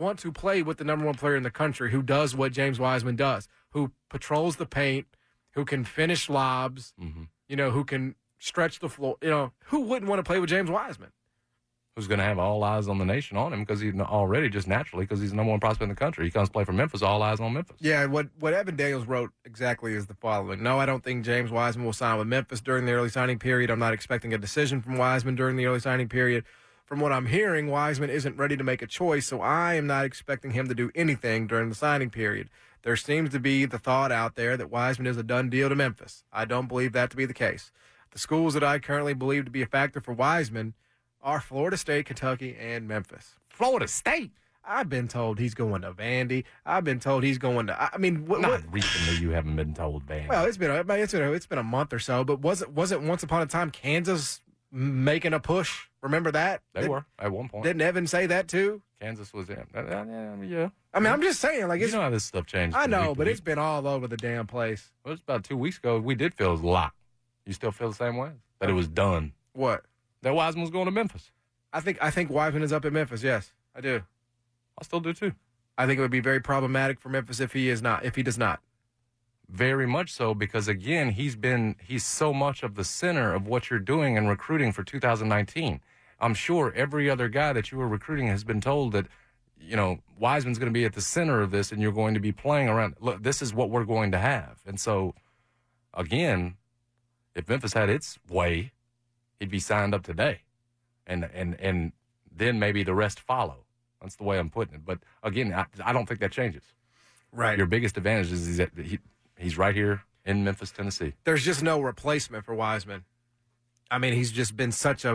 want to play with the number one player in the country who does what James Wiseman does, who patrols the paint, who can finish lobs, who can stretch the floor. Who wouldn't want to play with James Wiseman? Who's going to have all eyes on the nation on him because he's already just naturally because he's the number one prospect in the country. He comes to play for Memphis, all eyes on Memphis. Yeah, what Evan Daniels wrote exactly is the following. No, I don't think James Wiseman will sign with Memphis during the early signing period. I'm not expecting a decision from Wiseman during the early signing period. From what I'm hearing, Wiseman isn't ready to make a choice, so I am not expecting him to do anything during the signing period. There seems to be the thought out there that Wiseman is a done deal to Memphis. I don't believe that to be the case. The schools that I currently believe to be a factor for Wiseman are Florida State, Kentucky, and Memphis. Florida State? I've been told he's going to Vandy. I've been told he's going to. Not recently. You haven't been told Vandy. Well, it's been a month or so. But was it once upon a time Kansas making a push? Remember that? They were at one point. Didn't Evan say that too? Kansas was in. Yeah. I'm just saying, you know how this stuff changes. I know, but it's been all over the damn place. Well, it was about 2 weeks ago. We did feel it was locked. You still feel the same way? That it was done. What? That Wiseman was going to Memphis. I think Wiseman is up at Memphis. Yes, I do. I still do too. I think it would be very problematic for Memphis if he does not. Very much so, because again, he's so much of the center of what you're doing and recruiting for 2019. I'm sure every other guy that you were recruiting has been told that, Wiseman's going to be at the center of this and you're going to be playing around. Look, this is what we're going to have. And so, again, if Memphis had its way, he'd be signed up today. And then maybe the rest follow. That's the way I'm putting it. But, again, I don't think that changes. Right. Your biggest advantage is that he's right here in Memphis, Tennessee. There's just no replacement for Wiseman. I mean, he's just been such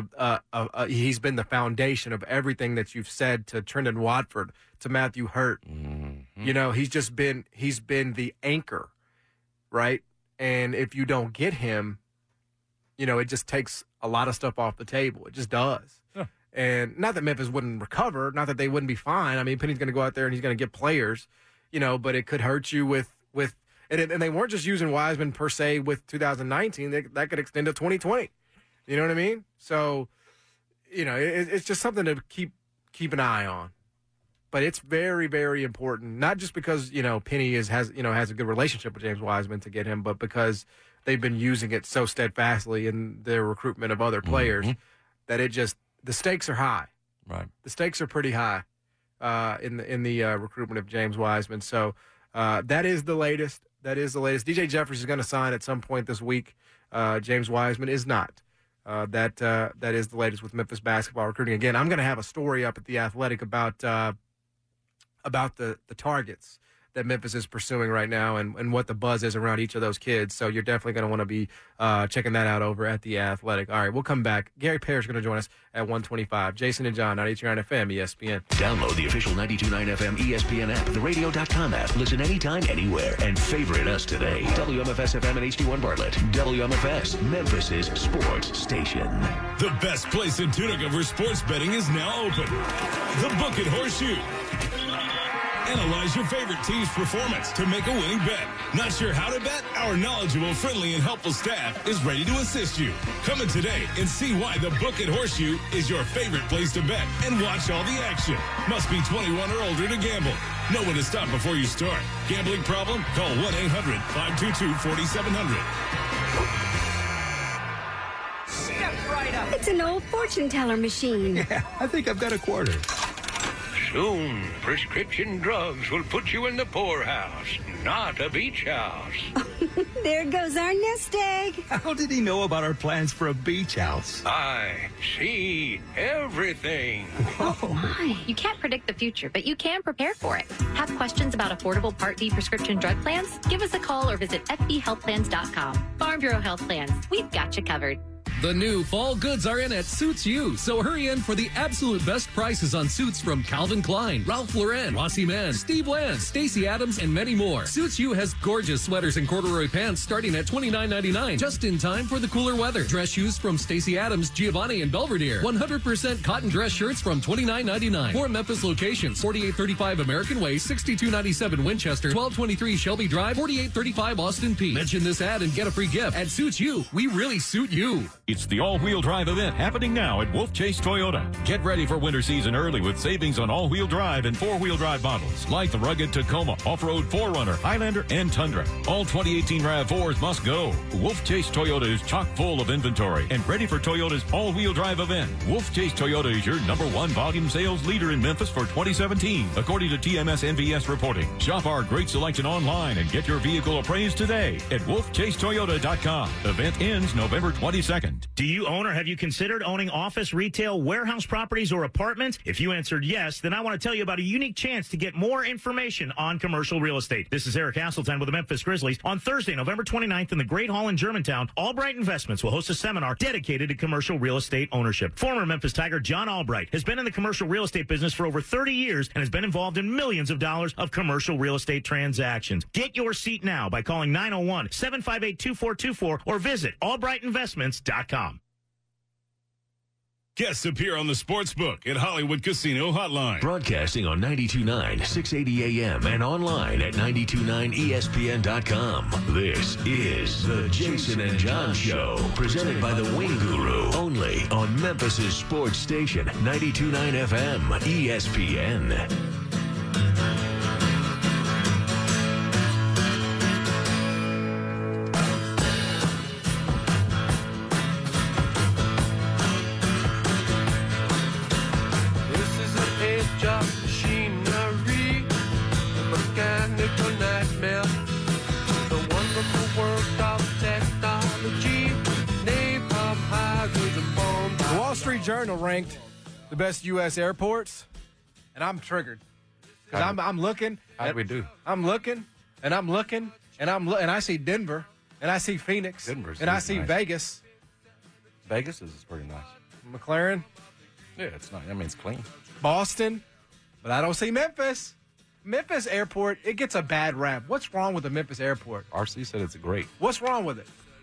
he's been the foundation of everything that you've said to Trendon Watford, to Matthew Hurt. Mm-hmm. He's been the anchor, right? And if you don't get him, it just takes a lot of stuff off the table. It just does. Yeah. And not that Memphis wouldn't recover, not that they wouldn't be fine. I mean, Penny's going to go out there and he's going to get players, but it could hurt you with and they weren't just using Wiseman per se with 2019. That could extend to 2020. You know what I mean? So, it's just something to keep an eye on. But it's very, very important, not just because, Penny has a good relationship with James Wiseman to get him, but because they've been using it so steadfastly in their recruitment of other players that the stakes are high. Right. The stakes are pretty high in the recruitment of James Wiseman. So that is the latest. DJ Jeffries is going to sign at some point this week. James Wiseman is not. That is the latest with Memphis basketball recruiting. Again, I'm going to have a story up at The Athletic about the targets that Memphis is pursuing right now and what the buzz is around each of those kids. So you're definitely going to want to be checking that out over at The Athletic. All right, we'll come back. Gary Parrish is going to join us at 1:25. Jason and John, 92.9 FM, ESPN. Download the official 92.9 FM ESPN app, the radio.com app. Listen anytime, anywhere, and favorite us today. WMFS FM and HD1 Bartlett. WMFS, Memphis's sports station. The best place in Tunica for sports betting is now open. The Book It Horseshoe. Analyze your favorite team's performance to make a winning bet. Not sure how to bet? Our knowledgeable, friendly, and helpful staff is ready to assist you. Come in today and see why the Book It Horseshoe is your favorite place to bet and watch all the action. Must be 21 or older to gamble. Know when to stop before you start. Gambling problem? Call 1-800-522-4700. Step right up. It's an old fortune teller machine. Yeah, I think I've got a quarter. Soon, prescription drugs will put you in the poorhouse, not a beach house. There goes our nest egg. How did he know about our plans for a beach house? I see everything. Oh, my. You can't predict the future, but you can prepare for it. Have questions about affordable Part D prescription drug plans? Give us a call or visit fbhealthplans.com. Farm Bureau Health Plans. We've got you covered. The new fall goods are in at Suits You, so hurry in for the absolute best prices on suits from Calvin Klein, Ralph Lauren, Rossi Mann, Steve Lance, Stacey Adams, and many more. Suits You has gorgeous sweaters and corduroy pants starting at $29.99, just in time for the cooler weather. Dress shoes from Stacey Adams, Giovanni, and Belvedere. 100% cotton dress shirts from $29.99. 4 Memphis locations: 4835 American Way, 6297 Winchester, 1223 Shelby Drive, 4835 Austin Peay. Mention this ad and get a free gift. At Suits You, we really suit you. It's the all-wheel drive event happening now at Wolf Chase Toyota. Get ready for winter season early with savings on all-wheel drive and four-wheel drive models like the rugged Tacoma, off-road 4Runner, Highlander, and Tundra. All 2018 RAV4s must go. Wolf Chase Toyota is chock full of inventory and ready for Toyota's all-wheel drive event. Wolf Chase Toyota is your #1 volume sales leader in Memphis for 2017, according to TMS NVS reporting. Shop our great selection online and get your vehicle appraised today at wolfchasetoyota.com. Event ends November 22nd. Do you own or have you considered owning office, retail, warehouse properties, or apartments? If you answered yes, then I want to tell you about a unique chance to get more information on commercial real estate. This is Eric Hasseltine with the Memphis Grizzlies. On Thursday, November 29th in the Great Hall in Germantown, Albright Investments will host a seminar dedicated to commercial real estate ownership. Former Memphis Tiger John Albright has been in the commercial real estate business for over 30 years and has been involved in millions of dollars of commercial real estate transactions. Get your seat now by calling 901-758-2424 or visit albrightinvestments.com. Guests appear on the Sportsbook at Hollywood Casino Hotline. Broadcasting on 92.9, 680 AM and online at 929ESPN.com. This is the Jason and John Show, presented by the Wing Guru, only on Memphis's sports station, 92.9 FM, ESPN. Journal ranked the best U.S. airports, and I'm triggered because I'm looking. How do we do? I'm looking, and I'm looking, and I see Denver, and I see Phoenix, Denver's and I see nice. Vegas. Vegas is pretty nice. McLaren. Yeah, it's not. I mean, it's clean. Boston, but I don't see Memphis. Memphis airport, it gets a bad rap. What's wrong with the Memphis airport? RC said it's great. What's wrong with it?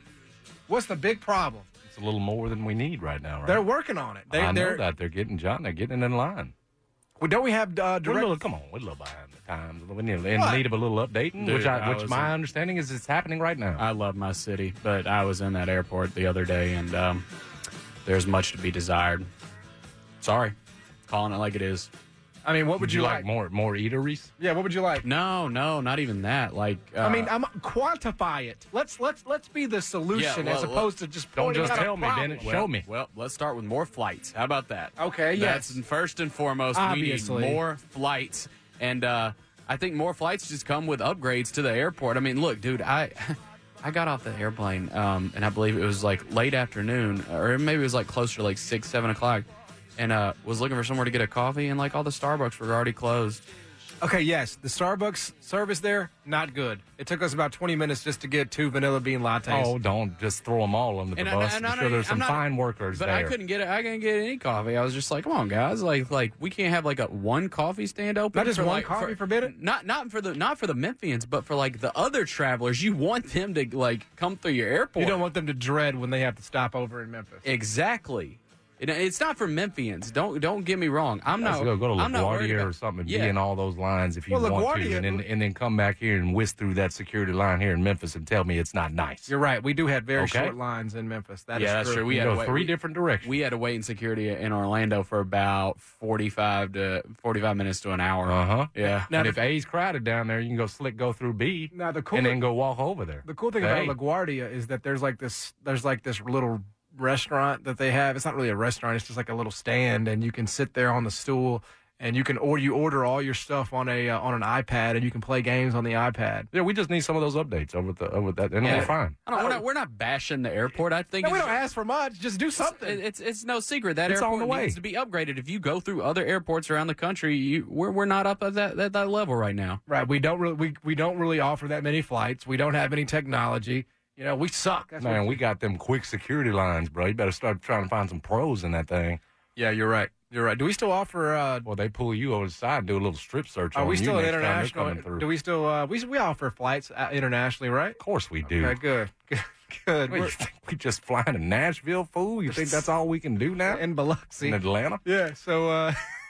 What's the big problem? It's a little more than we need right now, right? They're working on it. I know that. They're getting it in line. Well, don't we have direct? We're a little behind the times. We need of a little updating, Dude, which my understanding is it's happening right now. I love my city, but I was in that airport the other day, and there's much to be desired. Sorry, calling it like it is. I mean, what would you like? More eateries? Yeah, what would you like? No, not even that. Like, I mean, quantify it. Let's be the solution as opposed to just don't just tell me, problem. Bennett. Show me. Well, let's start with more flights. How about that? Okay, yes. That's first and foremost. Obviously. We need more flights, and I think more flights just come with upgrades to the airport. I mean, look, dude, I got off the airplane, and I believe it was like late afternoon, or maybe it was like closer to like 6, 7 o'clock. And was looking for somewhere to get a coffee, and like all the Starbucks were already closed. Okay, yes, the Starbucks service there, not good. It took us about 20 minutes just to get 2 vanilla bean lattes. Oh, don't just throw them all under the bus. I'm sure there's some fine workers but there. I couldn't get it. I couldn't get any coffee. I was just like, come on, guys, like we can't have like one coffee stand open. Not just for one like, coffee for Bennett? Not for the Memphians, but for like the other travelers. You want them to like come through your airport. You don't want them to dread when they have to stop over in Memphis. Exactly. It's not for Memphians. Don't get me wrong. I'm not. Go to I'm not worried LaGuardia about, or something and be in all those lines if you want LaGuardia, to, and then come back here and whisk through that security line here in Memphis and tell me it's not nice. You're right. We do have very short lines in Memphis. That's true. We had to go three different directions. We had to wait in security in Orlando for about 45 minutes to an hour. Yeah. Now, and if A's crowded down there, you can go through B. Now and then go walk over there. The cool thing about LaGuardia is that there's like this little restaurant that they have. It's not really a restaurant, it's just like a little stand, and you can sit there on the stool and you order all your stuff on an iPad, and you can play games on the iPad. Yeah, we just need some of those updates over that, and we're fine. We're not bashing the airport. I think we don't ask for much. Just do something. It's no secret that it's airport on the way. needs to be upgraded. If you go through other airports around the country, we're not up at that level right now. Right. We don't really offer that many flights. We don't have any technology. You know, we suck. Man, we got them quick security lines, bro. You better start trying to find some pros in that thing. Yeah, you're right. Do we still offer? Well, they pull you over the side and do a little strip search. Are we still international? Do we still? We offer flights internationally, right? Of course we do. Okay, good. Wait, you think we just fly to Nashville, fool? You think that's all we can do now? In Biloxi, in Atlanta? Yeah. So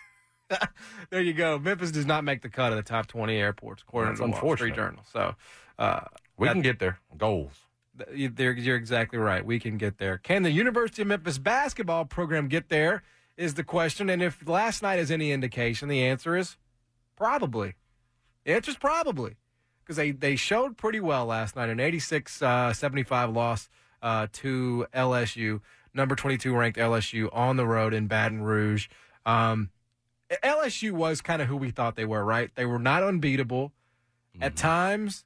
there you go. Memphis does not make the cut of the top 20 airports, according to the Wall Street Journal. So we can get there. Goals. You're exactly right. We can get there. Can the University of Memphis basketball program get there is the question. And if last night is any indication, the answer is probably. The answer is probably. Because they showed pretty well last night, an 86-75 loss to LSU, number 22 ranked LSU on the road in Baton Rouge. LSU was kind of who we thought they were, right? They were not unbeatable. At times,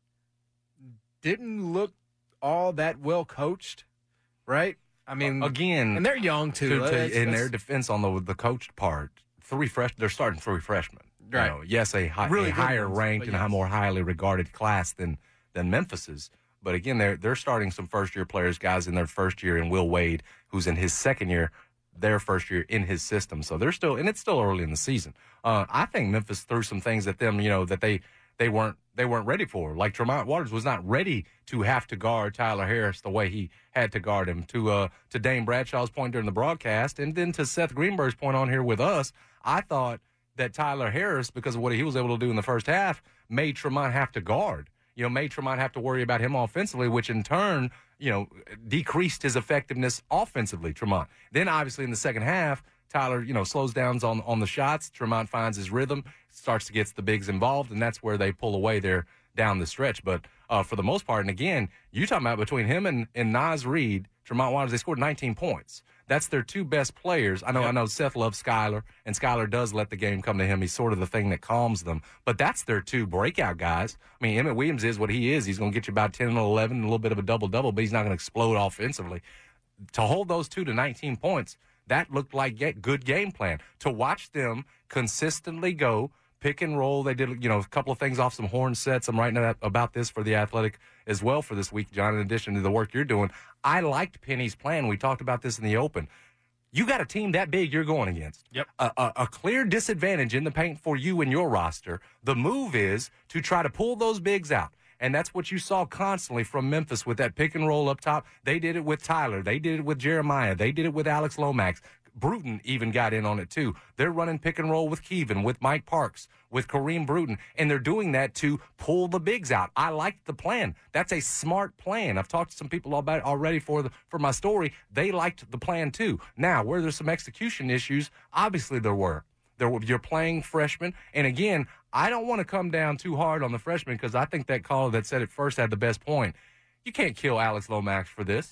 didn't look all that well coached, right? I mean, again, and they're young too. In their defense, on the coached part, they're starting 3 freshmen. Right. You know, yes, a higher ranked and a more highly regarded class than Memphis's. But again, they're starting some first year players, guys in their first year, and Will Wade, who's in his second year, their first year in his system. So they're still, and it's still early in the season. I think Memphis threw some things at them, that they weren't ready for. Like Tremont Waters was not ready to have to guard Tyler Harris the way he had to guard him. To Dane Bradshaw's point during the broadcast, and then to Seth Greenberg's point on here with us, I thought that Tyler Harris, because of what he was able to do in the first half, made Tremont have to guard. Made Tremont have to worry about him offensively, which in turn, decreased his effectiveness offensively, Tremont. Then obviously in the second half, Tyler, slows down on the shots. Tremont finds his rhythm, starts to get the bigs involved, and that's where they pull away there down the stretch. But for the most part, and again, you talking about between him and Naz Reid, Tremont Waters, they scored 19 points. That's their 2 best players. I know Seth loves Skylar, and Skylar does let the game come to him. He's sort of the thing that calms them. But that's their 2 breakout guys. I mean, Emmett Williams is what he is. He's going to get you about 10 and 11, a little bit of a double-double, but he's not going to explode offensively. To hold those 2 to 19 points, that looked like good game plan. To watch them consistently go pick and roll. They did, a couple of things off some horn sets. I'm writing about this for The Athletic as well for this week, John, in addition to the work you're doing. I liked Penny's plan. We talked about this in the open. You got a team that big you're going against. Yep. A clear disadvantage in the paint for you and your roster. The move is to try to pull those bigs out. And that's what you saw constantly from Memphis with that pick and roll up top. They did it with Tyler. They did it with Jeremiah. They did it with Alex Lomax. Bruton even got in on it, too. They're running pick and roll with Kevin, with Mike Parks, with Kareem Bruton, and they're doing that to pull the bigs out. I liked the plan. That's a smart plan. I've talked to some people about it already for my story. They liked the plan, too. Now, were there some execution issues? Obviously there were. You're playing freshmen, and again, I don't want to come down too hard on the freshmen because I think that caller that said it first had the best point. You can't kill Alex Lomax for this.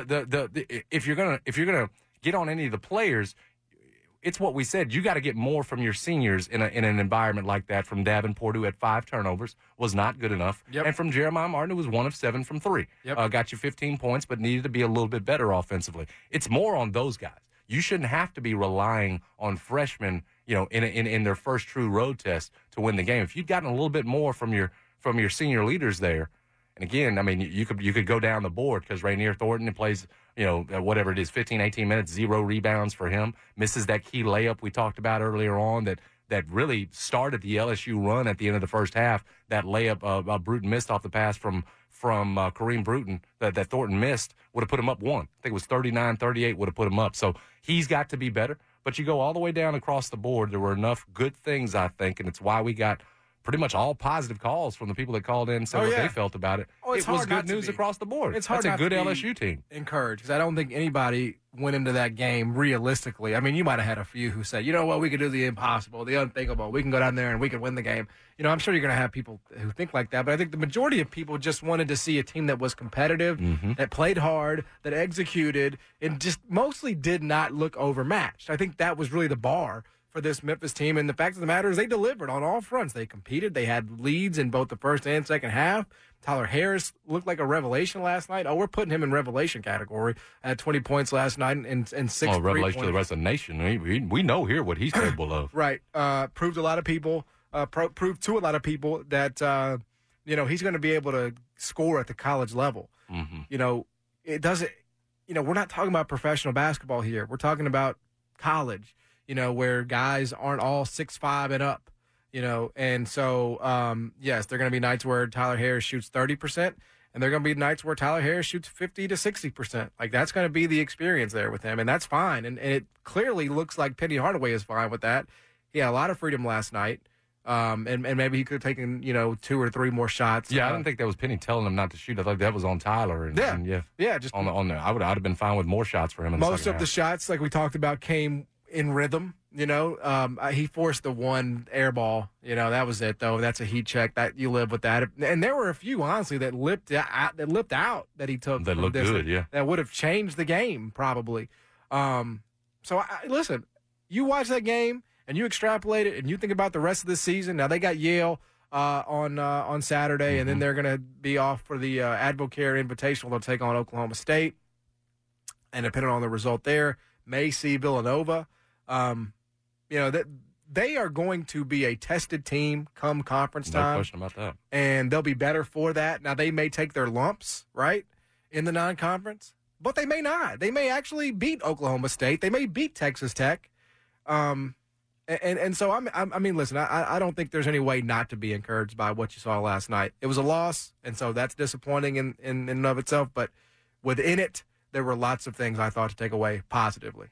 If you're gonna get on any of the players, it's what we said. You got to get more from your seniors in an environment like that. From Davenport, who had 5 turnovers, was not good enough. Yep. And from Jeremiah Martin, who was 1 of 7 from 3. Yep. Got you 15 points, but needed to be a little bit better offensively. It's more on those guys. You shouldn't have to be relying on freshmen, in their first true road test to win the game. If you'd gotten a little bit more from your senior leaders there, and again, I mean, you could go down the board because Rainier Thornton plays, whatever it is, 15, 18 minutes, 0 rebounds for him. Misses that key layup we talked about earlier on that really started the LSU run at the end of the first half. That layup Bruton missed off the pass from Kareem Bruton that Thornton missed would have put him up 1. I think it was 39-38 would have put him up. So he's got to be better. But you go all the way down across the board. There were enough good things, I think, and it's why we got pretty much all positive calls from the people that called in and said what they felt about it. Oh, it was good news across the board. It's hard That's a good not to LSU team. Encouraged, because I don't think anybody went into that game realistically. I mean, you might have had a few who said, we could do the impossible, the unthinkable. We can go down there and we can win the game. I'm sure you're going to have people who think like that, but I think the majority of people just wanted to see a team that was competitive, that played hard, that executed, and just mostly did not look overmatched. I think that was really the bar for this Memphis team, and the fact of the matter is they delivered on all fronts. They competed. They had leads in both the first and second half. Tyler Harris looked like a revelation last night. We're putting him in revelation category. Had 20 points last night and 6 revelation to the rest of the nation. We know here what he's capable of. Right. Proved to a lot of people that he's going to be able to score at the college level. It doesn't. We're not talking about professional basketball here. We're talking about college. Where guys aren't all 6'5" and up, and so, yes, there are going to be nights where Tyler Harris shoots 30%, and there are going to be nights where Tyler Harris shoots 50 to 60%. Like, that's going to be the experience there with him, and that's fine. And it clearly looks like Penny Hardaway is fine with that. He had a lot of freedom last night. And maybe he could have taken, 2 or 3 more shots. Yeah, I didn't think that was Penny telling him not to shoot. I thought that was on Tyler. And just on there. I'd have been fine with more shots for him. In most the of the shots, like we talked about, came in rhythm. He forced the one air ball. That was it though. That's a heat check that you live with that. And there were a few honestly that lipped out that he took. That looked good, yeah. That would have changed the game probably. Listen, you watch that game and you extrapolate it and you think about the rest of the season. Now they got Yale on Saturday, and then they're going to be off for the Advocare Invitational. They'll take on Oklahoma State, and depending on the result there, may see Villanova. That they are going to be a tested team come conference time. No question about that. And they'll be better for that. Now they may take their lumps right in the non-conference, but they may not. They may actually beat Oklahoma State. They may beat Texas Tech. And so, I mean, listen, I don't think there's any way not to be encouraged by what you saw last night. It was a loss, and so that's disappointing in and of itself. But within it, there were lots of things I thought to take away positively.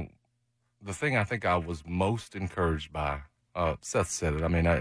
The thing I think I was most encouraged by, Seth said it. I mean,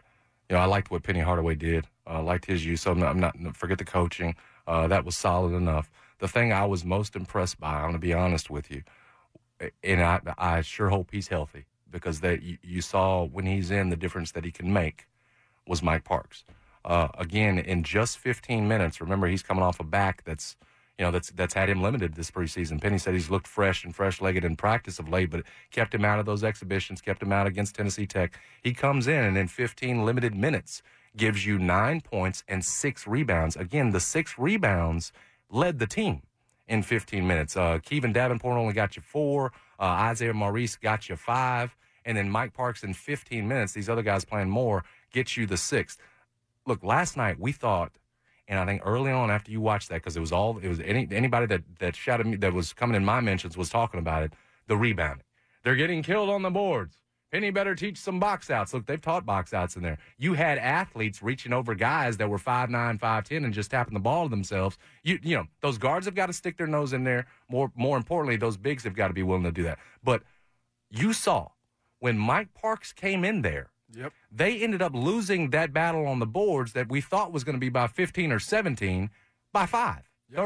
I liked what Penny Hardaway did. I liked his use. So I'm not forget the coaching. That was solid enough. The thing I was most impressed by, I'm going to be honest with you, and I sure hope he's healthy, because that you saw when he's in, the difference that he can make was Mike Parks. Again, in just 15 minutes, remember he's coming off a back that's had him limited this preseason. Penny said he's looked fresh and fresh-legged in practice of late, but kept him out of those exhibitions, kept him out against Tennessee Tech. He comes in and in 15 limited minutes gives you 9 points and 6 rebounds. Again, the 6 rebounds led the team in 15 minutes. Kevin Davenport only got you 4. Isaiah Maurice got you 5. And then Mike Parks in 15 minutes, these other guys playing more, get you the 6th. Look, last night we thought, and I think early on after you watched that, because it was anybody that shouted me that was coming in my mentions was talking about it, the rebounding. They're getting killed on the boards. Penny better teach some box outs. Look, they've taught box outs in there. You had athletes reaching over guys that were 5'9", 5'10", and just tapping the ball to themselves. You know, those guards have got to stick their nose in there. More importantly, those bigs have got to be willing to do that. But you saw when Mike Parks came in there, they ended up losing that battle on the boards that we thought was going to be by 15 or 17 by 5,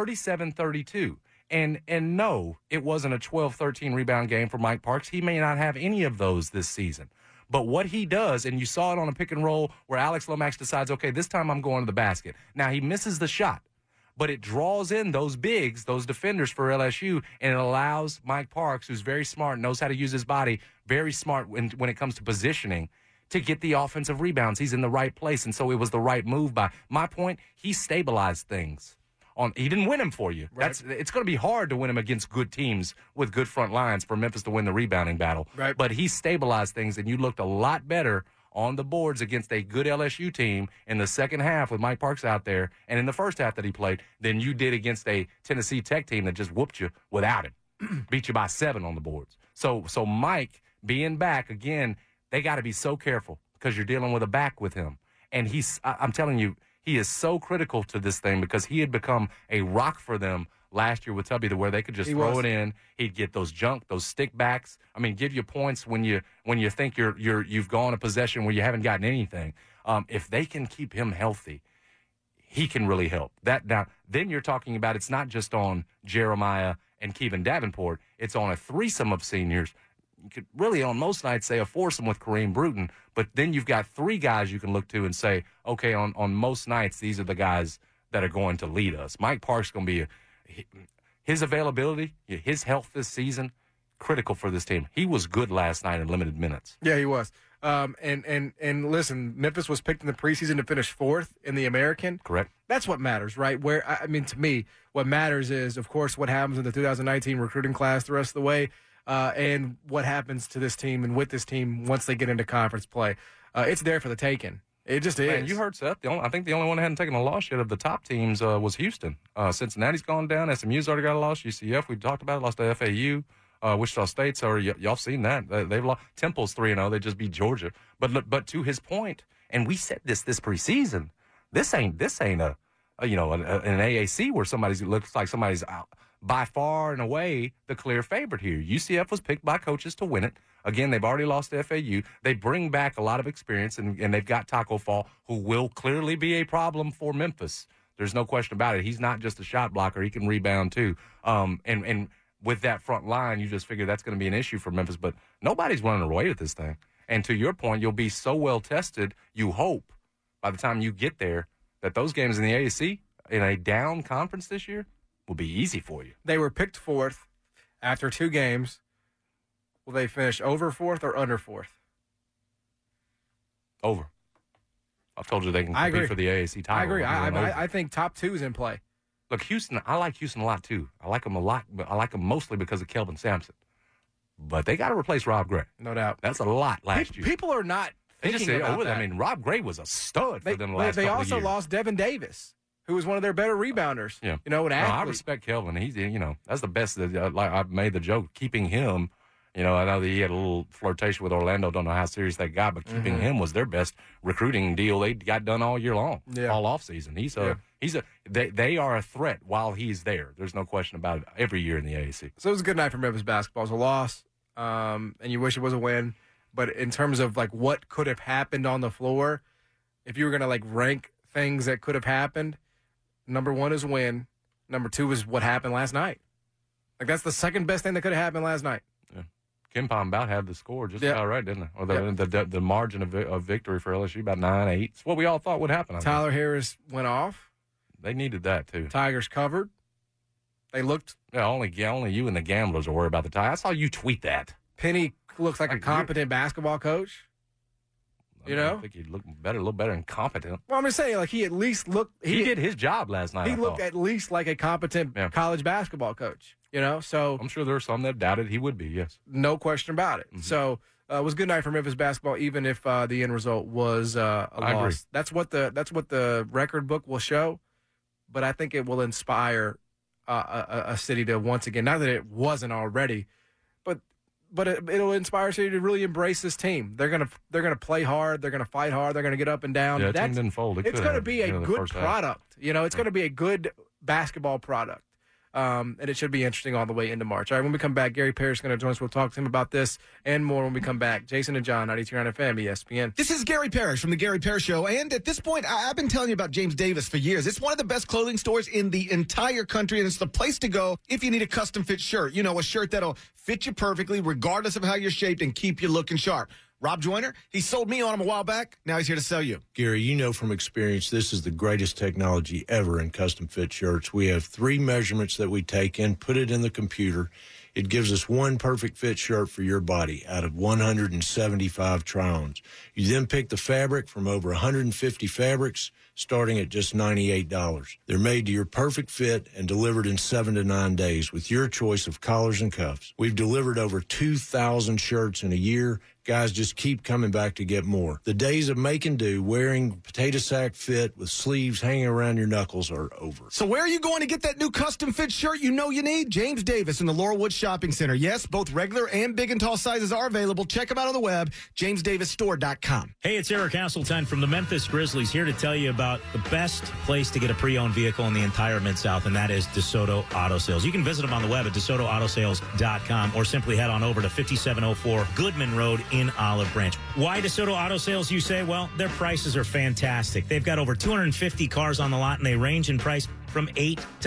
37-32. And no, it wasn't a 12-13 rebound game for Mike Parks. He may not have any of those this season. But what he does, and you saw it on a pick and roll where Alex Lomax decides, okay, this time I'm going to the basket. Now, he misses the shot, but it draws in those bigs, those defenders for LSU, and it allows Mike Parks, who's very smart, knows how to use his body, very smart when it comes to positioning, to get the offensive rebounds. He's in the right place, and so it was the right move by my point. He stabilized things. He didn't win him for you. Right. It's going to be hard to win him against good teams with good front lines for Memphis to win the rebounding battle. Right. But he stabilized things, and you looked a lot better on the boards against a good LSU team in the second half with Mike Parks out there, and in the first half that he played, than you did against a Tennessee Tech team that just whooped you without him, beat you by 7 on the boards. So Mike being back again, they got to be so careful because you're dealing with a back with him, and I'm telling you. He is so critical to this thing because he had become a rock for them last year with Tubby, to where they could just throw it in. He'd get those stick backs. I mean, give you points when you think you've gone a possession where you haven't gotten anything. If they can keep him healthy, he can really help. Now, then you're talking about it's not just on Jeremiah and Kevin Davenport. It's on a threesome of seniors. You could really on most nights say a foursome with Kareem Bruton, but then you've got 3 guys you can look to and say, okay, on most nights, these are the guys that are going to lead us. Mike Parks is going to be his availability, his health this season, critical for this team. He was good last night in limited minutes. Yeah, he was. And listen, Memphis was picked in the preseason to finish 4th in the American. Correct. That's what matters, right? To me, what matters is, of course, what happens in the 2019 recruiting class the rest of the way. And what happens to this team and with this team once they get into conference play. It's there for the taking. It just is. Man, you heard Seth. I think the only one that hadn't taken a loss yet of the top teams was Houston. Cincinnati's gone down. SMU's already got a loss. UCF, we talked about it, lost to FAU. Wichita State's already, y'all seen that. They've lost. Temple's 3-0. They just beat Georgia. But to his point, and we said this preseason, this ain't an AAC where looks like somebody's out. By far and away the clear favorite here. UCF was picked by coaches to win it. Again, they've already lost to FAU. They bring back a lot of experience, and they've got Taco Fall, who will clearly be a problem for Memphis. There's no question about it. He's not just a shot blocker. He can rebound, too. And with that front line, you just figure that's going to be an issue for Memphis. But nobody's running away with this thing. And to your point, you'll be so well tested, you hope, by the time you get there, that those games in the AAC, in a down conference this year, will be easy for you. They were picked 4th after 2 games. Will they finish over 4th or under 4th? Over. I've told you they can compete for the AAC title. I agree. I think top 2 is in play. Look, Houston, I like Houston a lot, too. I like them a lot, but I like them mostly because of Kelvin Sampson. But they got to replace Rob Gray. No doubt. That's a lot last year. People are not thinking about that. I mean, Rob Gray was a stud for them last couple of years. They also lost Devin Davis, who was one of their better rebounders. Yeah. You know, an athlete. I respect Kelvin. He's, that's the best. I've made the joke, keeping him. I know that he had a little flirtation with Orlando. Don't know how serious they got, but keeping him was their best recruiting deal they got done all year long, all off season. They are a threat while he's there. There's no question about it. Every year in the AAC. So it was a good night for Memphis basketball. It was a loss, and you wish it was a win. But in terms of what could have happened on the floor, if you were going to rank things that could have happened, number 1 is win. Number 2 is what happened last night. That's the second best thing that could have happened last night. Kempom about had the score just about right, didn't it? Or the margin of victory for LSU, about 9-8. It's what we all thought would happen. Tyler Harris went off. They needed that, too. Tigers covered. They looked. Yeah, only you and the gamblers are worried about the Tigers. I saw you tweet that. Penny looks like a competent basketball coach. I think he looked better, a little better than competent. Well, I'm just saying, he at least looked. He did his job last night. He looked at least like a competent college basketball coach. So I'm sure there were some that doubted he would be. Yes, no question about it. So it was a good night for Memphis basketball, even if the end result was a loss. That's what the record book will show, but I think it will inspire a city to once again, not that it wasn't already, but it'll inspire a city to really embrace this team. They're gonna play hard. They're gonna fight hard. They're gonna get up and down. Yeah, the team didn't fold. It's gonna be a good product. It's gonna be a good basketball product. And it should be interesting all the way into March. All right, when we come back, Gary Parrish is going to join us. We'll talk to him about this and more when we come back. Jason and John, 92.9 FM, ESPN. This is Gary Parrish from the Gary Parrish Show. And at this point, I've been telling you about James Davis for years. It's one of the best clothing stores in the entire country, and it's the place to go if you need a custom-fit shirt. A shirt that'll fit you perfectly regardless of how you're shaped and keep you looking sharp. Rob Joyner, he sold me on him a while back. Now he's here to sell you. Gary, you know from experience, this is the greatest technology ever in custom fit shirts. We have 3 measurements that we take in, put it in the computer. It gives us one perfect fit shirt for your body out of 175 try-ons. You then pick the fabric from over 150 fabrics, starting at just $98. They're made to your perfect fit and delivered in 7 to 9 days with your choice of collars and cuffs. We've delivered over 2,000 shirts in a year. Guys just keep coming back to get more. The days of making do, wearing potato sack fit with sleeves hanging around your knuckles are over. So where are you going to get that new custom fit shirt you know you need? James Davis in the Laurelwood Shopping Center. Yes, both regular and big and tall sizes are available. Check them out on the web, jamesdavisstore.com. Hey, it's Eric Hasseltine from the Memphis Grizzlies here to tell you about the best place to get a pre-owned vehicle in the entire Mid-South, and that is DeSoto Auto Sales. You can visit them on the web at DeSotoAutoSales.com or simply head on over to 5704 Goodman Road in Olive Branch. Why DeSoto Auto Sales, you say? Well, their prices are fantastic. They've got over 250 cars on the lot, and they range in price from $8,000 to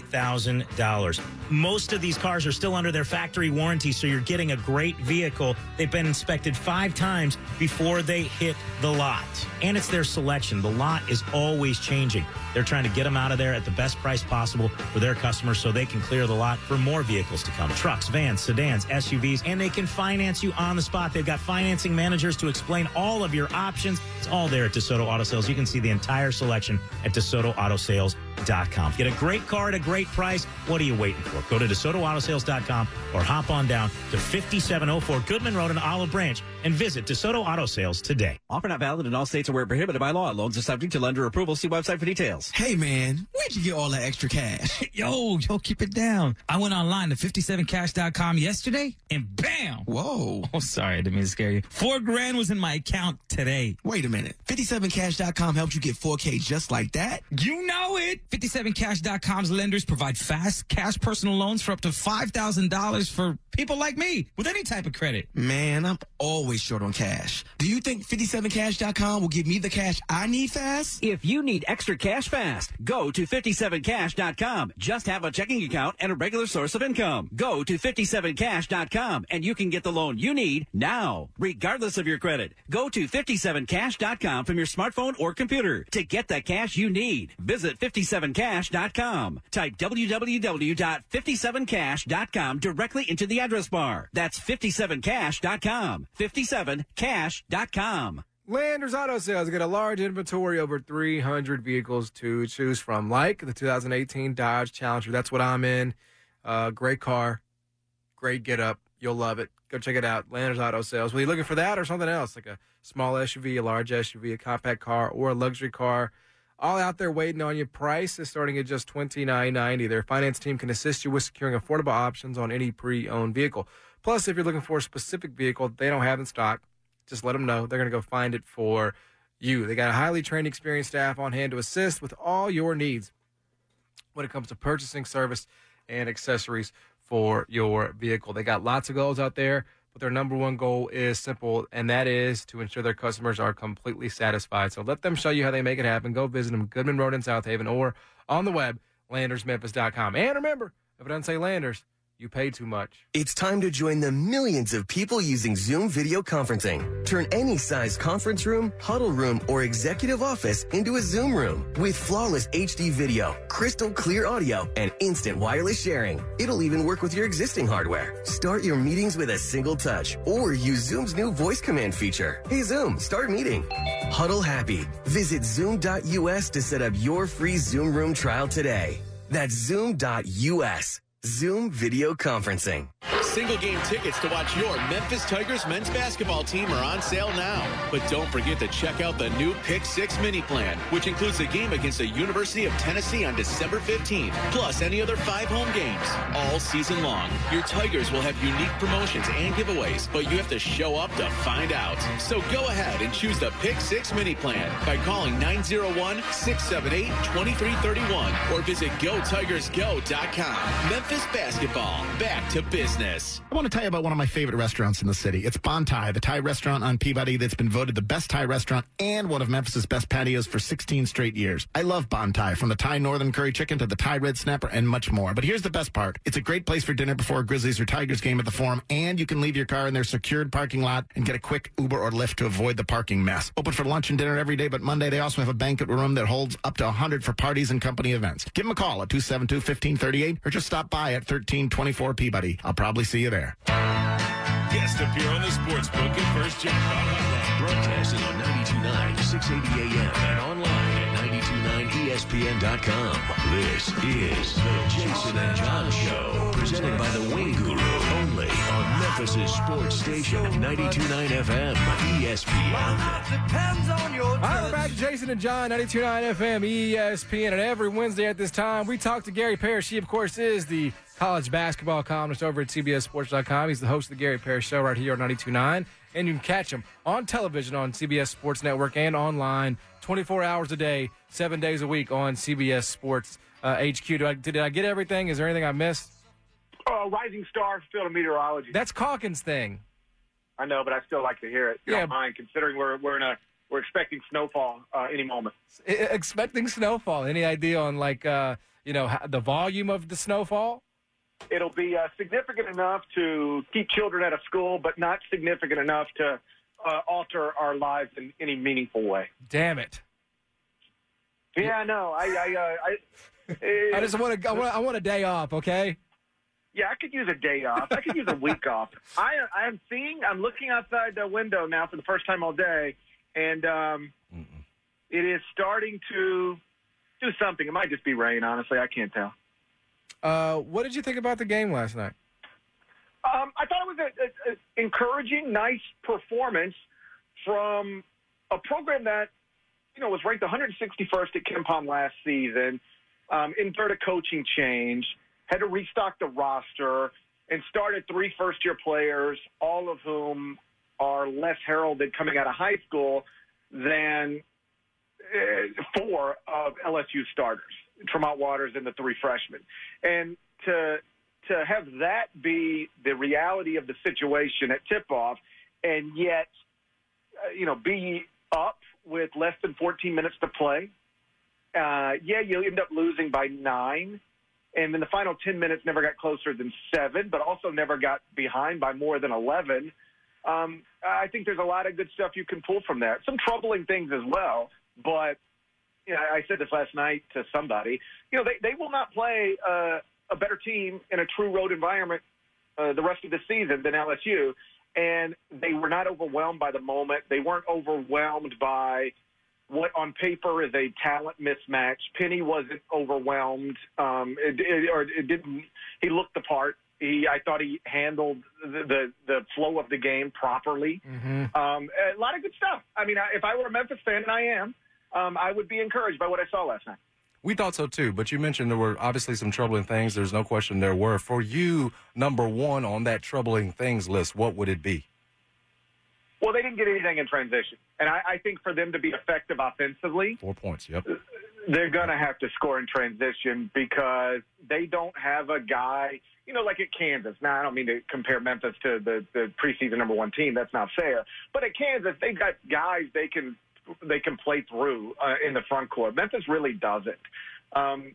$30,000. Most of these cars are still under their factory warranty, so you're getting a great vehicle. They've been inspected 5 times before they hit the lot. And it's their selection. The lot is always changing. They're trying to get them out of there at the best price possible for their customers so they can clear the lot for more vehicles to come. Trucks, vans, sedans, SUVs, and they can finance you on the spot. They've got financing managers to explain all of your options. It's all there at DeSoto Auto Sales. You can see the entire selection at DeSotoAutoSales.com. Get a great car at a great price. What are you waiting for? Go to DeSotoAutoSales.com or hop on down to 5704 Goodman Road in Olive Branch and visit DeSoto Auto Sales today. Offer not valid in all states or where prohibited by law. Loans are subject to lender approval. See website for details. Hey, man, where'd you get all that extra cash? Yo, keep it down. I went online to 57cash.com yesterday, and bam! Whoa. Oh, sorry, I didn't mean to scare you. $4,000 was in my account today. Wait a minute. 57cash.com helped you get $4K just like that? You know it. 57cash.com's lenders provide fast cash personal loans for up to $5,000 for people like me with any type of credit. Man, I'm always short on cash. Do you think 57cash.com will give me the cash I need fast? If you need extra cash fast, go to 57cash.com. Just have a checking account and a regular source of income. Go to 57cash.com and you can get the loan you need now, regardless of your credit. Go to 57cash.com from your smartphone or computer to get the cash you need. Visit 57cash.com. Type www.57cash.com directly into the address bar. That's 57cash.com. 57cash.com. Landers Auto Sales get a large inventory, over 300 vehicles to choose from, like the 2018 Dodge Challenger. That's what I'm in. Great car, great get up. You'll love it. Go check it out. Landers Auto Sales. Were you looking for that or something else, like a small SUV, a large SUV, a compact car, or a luxury car? All out there waiting on you. Price is starting at just $29.90. Their finance team can assist you with securing affordable options on any pre-owned vehicle. Plus, if you're looking for a specific vehicle they don't have in stock, just let them know. They're going to go find it for you. They got a highly trained, experienced staff on hand to assist with all your needs when it comes to purchasing, service, and accessories for your vehicle. They got lots of goals out there, but their number one goal is simple, and that is to ensure their customers are completely satisfied. So let them show you how they make it happen. Go visit them, Goodman Road in South Haven, or on the web, landersmemphis.com. And remember, if it doesn't say Landers, you pay too much. It's time to join the millions of people using Zoom video conferencing. Turn any size conference room, huddle room, or executive office into a Zoom room with flawless HD video, crystal clear audio, and instant wireless sharing. It'll even work with your existing hardware. Start your meetings with a single touch or use Zoom's new voice command feature. Hey Zoom, start meeting. Huddle happy. Visit zoom.us to set up your free Zoom room trial today. That's zoom.us. Zoom video conferencing. Single game tickets to watch your Memphis Tigers men's basketball team are on sale now. But don't forget to check out the new Pick 6 mini plan, which includes the game against the University of Tennessee on December 15th, plus any other 5 home games all season long. Your Tigers will have unique promotions and giveaways, but you have to show up to find out. So go ahead and choose the Pick 6 mini plan by calling 901-678-2331 or visit GoTigersGo.com. Memphis basketball, back to business. I want to tell you about one of my favorite restaurants in the city. It's Bon Thai, the Thai restaurant on Peabody that's been voted the best Thai restaurant and one of Memphis's best patios for 16 straight years. I love Bon Thai, from the Thai Northern Curry Chicken to the Thai Red Snapper and much more. But here's the best part. It's a great place for dinner before a Grizzlies or Tigers game at the Forum, and you can leave your car in their secured parking lot and get a quick Uber or Lyft to avoid the parking mess. Open for lunch and dinner every day, but Monday they also have a banquet room that holds up to 100 for parties and company events. Give them a call at 272-1538 or just stop by at 1324 Peabody. I'll probably see you there. Guest appear on the Sportsbook at First Jackpot Hotline. Broadcasting on 92.9, 680 AM and online at 92.9ESPN.com. This is the Jason and John Show, presented by the Wing Guru, only on Memphis' sports station, 92.9 FM, ESPN. All right, we're back to Jason and John, 92.9 FM, ESPN, and every Wednesday at this time, we talk to Gary Parrish. He, of course, is the college basketball columnist over at CBSSports.com. He's the host of the Gary Parrish Show right here on 92.9, and you can catch him on television on CBS Sports Network and online 24 hours a day, 7 days a week on CBS Sports HQ. Did I get everything? Is there anything I missed? Rising Star field of meteorology. That's Calkins' thing. I know, but I still like to hear it. You don't mind, considering we're expecting snowfall any moment. Expecting snowfall. Any idea on the volume of the snowfall? It'll be significant enough to keep children out of school, but not significant enough to alter our lives in any meaningful way. Damn it! Yeah, I know. I just want to. I want a day off. Okay. Yeah, I could use a day off. I could use a week off. I'm looking outside the window now for the first time all day, and it is starting to do something. It might just be rain. Honestly, I can't tell. What did you think about the game last night? I thought it was an encouraging, nice performance from a program that, was ranked 161st at KenPom last season, endured a coaching change, had to restock the roster, and started 3 first-year players, all of whom are less heralded coming out of high school than 4 of LSU starters, Tremont Waters and the 3 freshmen. And to have that be the reality of the situation at tip-off and yet, be up with less than 14 minutes to play, you end up losing by 9. And in the final 10 minutes, never got closer than 7, but also never got behind by more than 11. I think there's a lot of good stuff you can pull from that. Some troubling things as well, but I said this last night to somebody. They will not play a better team in a true road environment the rest of the season than LSU, and they were not overwhelmed by the moment. They weren't overwhelmed by what on paper is a talent mismatch. Penny wasn't overwhelmed. It didn't. He looked the part. I thought he handled the flow of the game properly. Mm-hmm. A lot of good stuff. I mean, if I were a Memphis fan, and I am, I would be encouraged by what I saw last night. We thought so, too, but you mentioned there were obviously some troubling things. There's no question there were. For you, number 1 on that troubling things list, what would it be? Well, they didn't get anything in transition. And I think for them to be effective offensively, 4 points, yep. They're going to have to score in transition because they don't have a guy, like at Kansas. Now, I don't mean to compare Memphis to the preseason number 1 team. That's not fair. But at Kansas, they got guys they can play through in the front court. Memphis really doesn't. And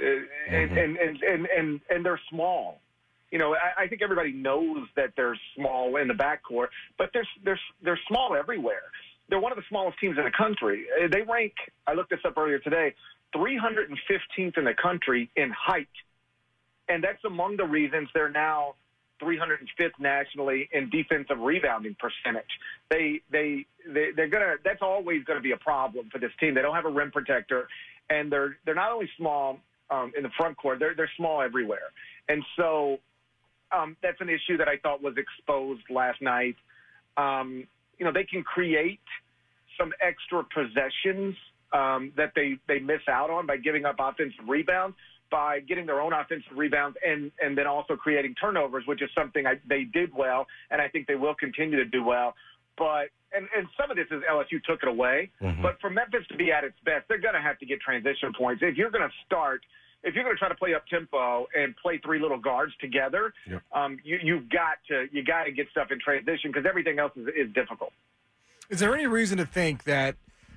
they're small. I think everybody knows that they're small in the backcourt, but they're small everywhere. They're one of the smallest teams in the country. They rank, I looked this up earlier today, 315th in the country in height. And that's among the reasons they're now 305th nationally in defensive rebounding percentage. They're gonna. That's always going to be a problem for this team. They don't have a rim protector, and they're not only small in the front court. They're small everywhere, and so that's an issue that I thought was exposed last night. They can create some extra possessions that they miss out on by giving up offensive rebounds, by getting their own offensive rebounds and then also creating turnovers, which is something they did well, and I think they will continue to do well. But and some of this is LSU took it away. Mm-hmm. But for Memphis to be at its best, they're going to have to get transition points. If you're going to try to play up tempo and play 3 little guards together, yep. You got to get stuff in transition because everything else is difficult. Is there any reason to think that?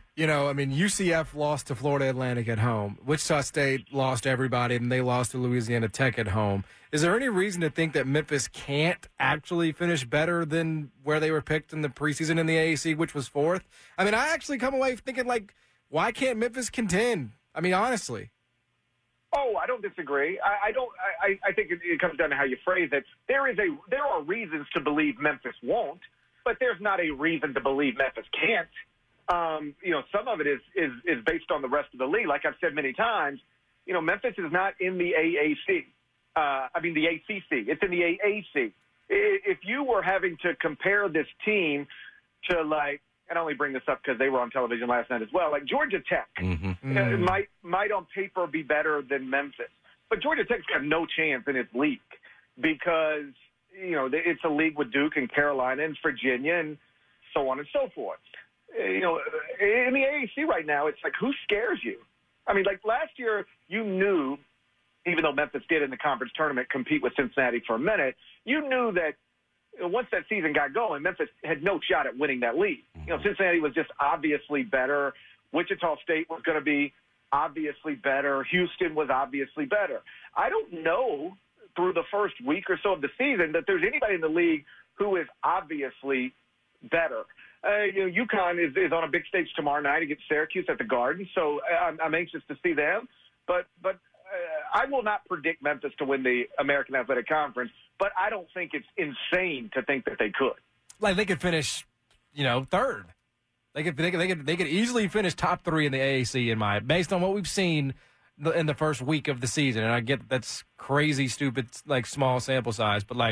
UCF lost to Florida Atlantic at home. Wichita State lost everybody, and they lost to Louisiana Tech at home. Is there any reason to think that Memphis can't actually finish better than where they were picked in the preseason in the AAC, which was 4th? I actually come away thinking, why can't Memphis contend? Honestly. Oh, I don't disagree. I think it comes down to how you phrase it. There are reasons to believe Memphis won't, but there's not a reason to believe Memphis can't. Some of it is based on the rest of the league. Like I've said many times, Memphis is not in the AAC. The ACC. It's in the AAC. If you were having to compare this team to and I only bring this up because they were on television last night as well, like Georgia Tech might on paper be better than Memphis, but Georgia Tech's got no chance in its league because it's a league with Duke and Carolina and Virginia and so on and so forth. In the AAC right now, it's who scares you? Last year, you knew, even though Memphis did in the conference tournament compete with Cincinnati for a minute, you knew that once that season got going, Memphis had no shot at winning that league. Cincinnati was just obviously better. Wichita State was going to be obviously better. Houston was obviously better. I don't know through the first week or so of the season that there's anybody in the league who is obviously better. UConn is on a big stage tomorrow night against Syracuse at the Garden, so I'm anxious to see them. But I will not predict Memphis to win the American Athletic Conference, but I don't think it's insane to think that they could. They could finish, 3rd. They could easily finish top 3 in the AAC based on what we've seen in the first week of the season. And I get that's crazy, stupid, small sample size, but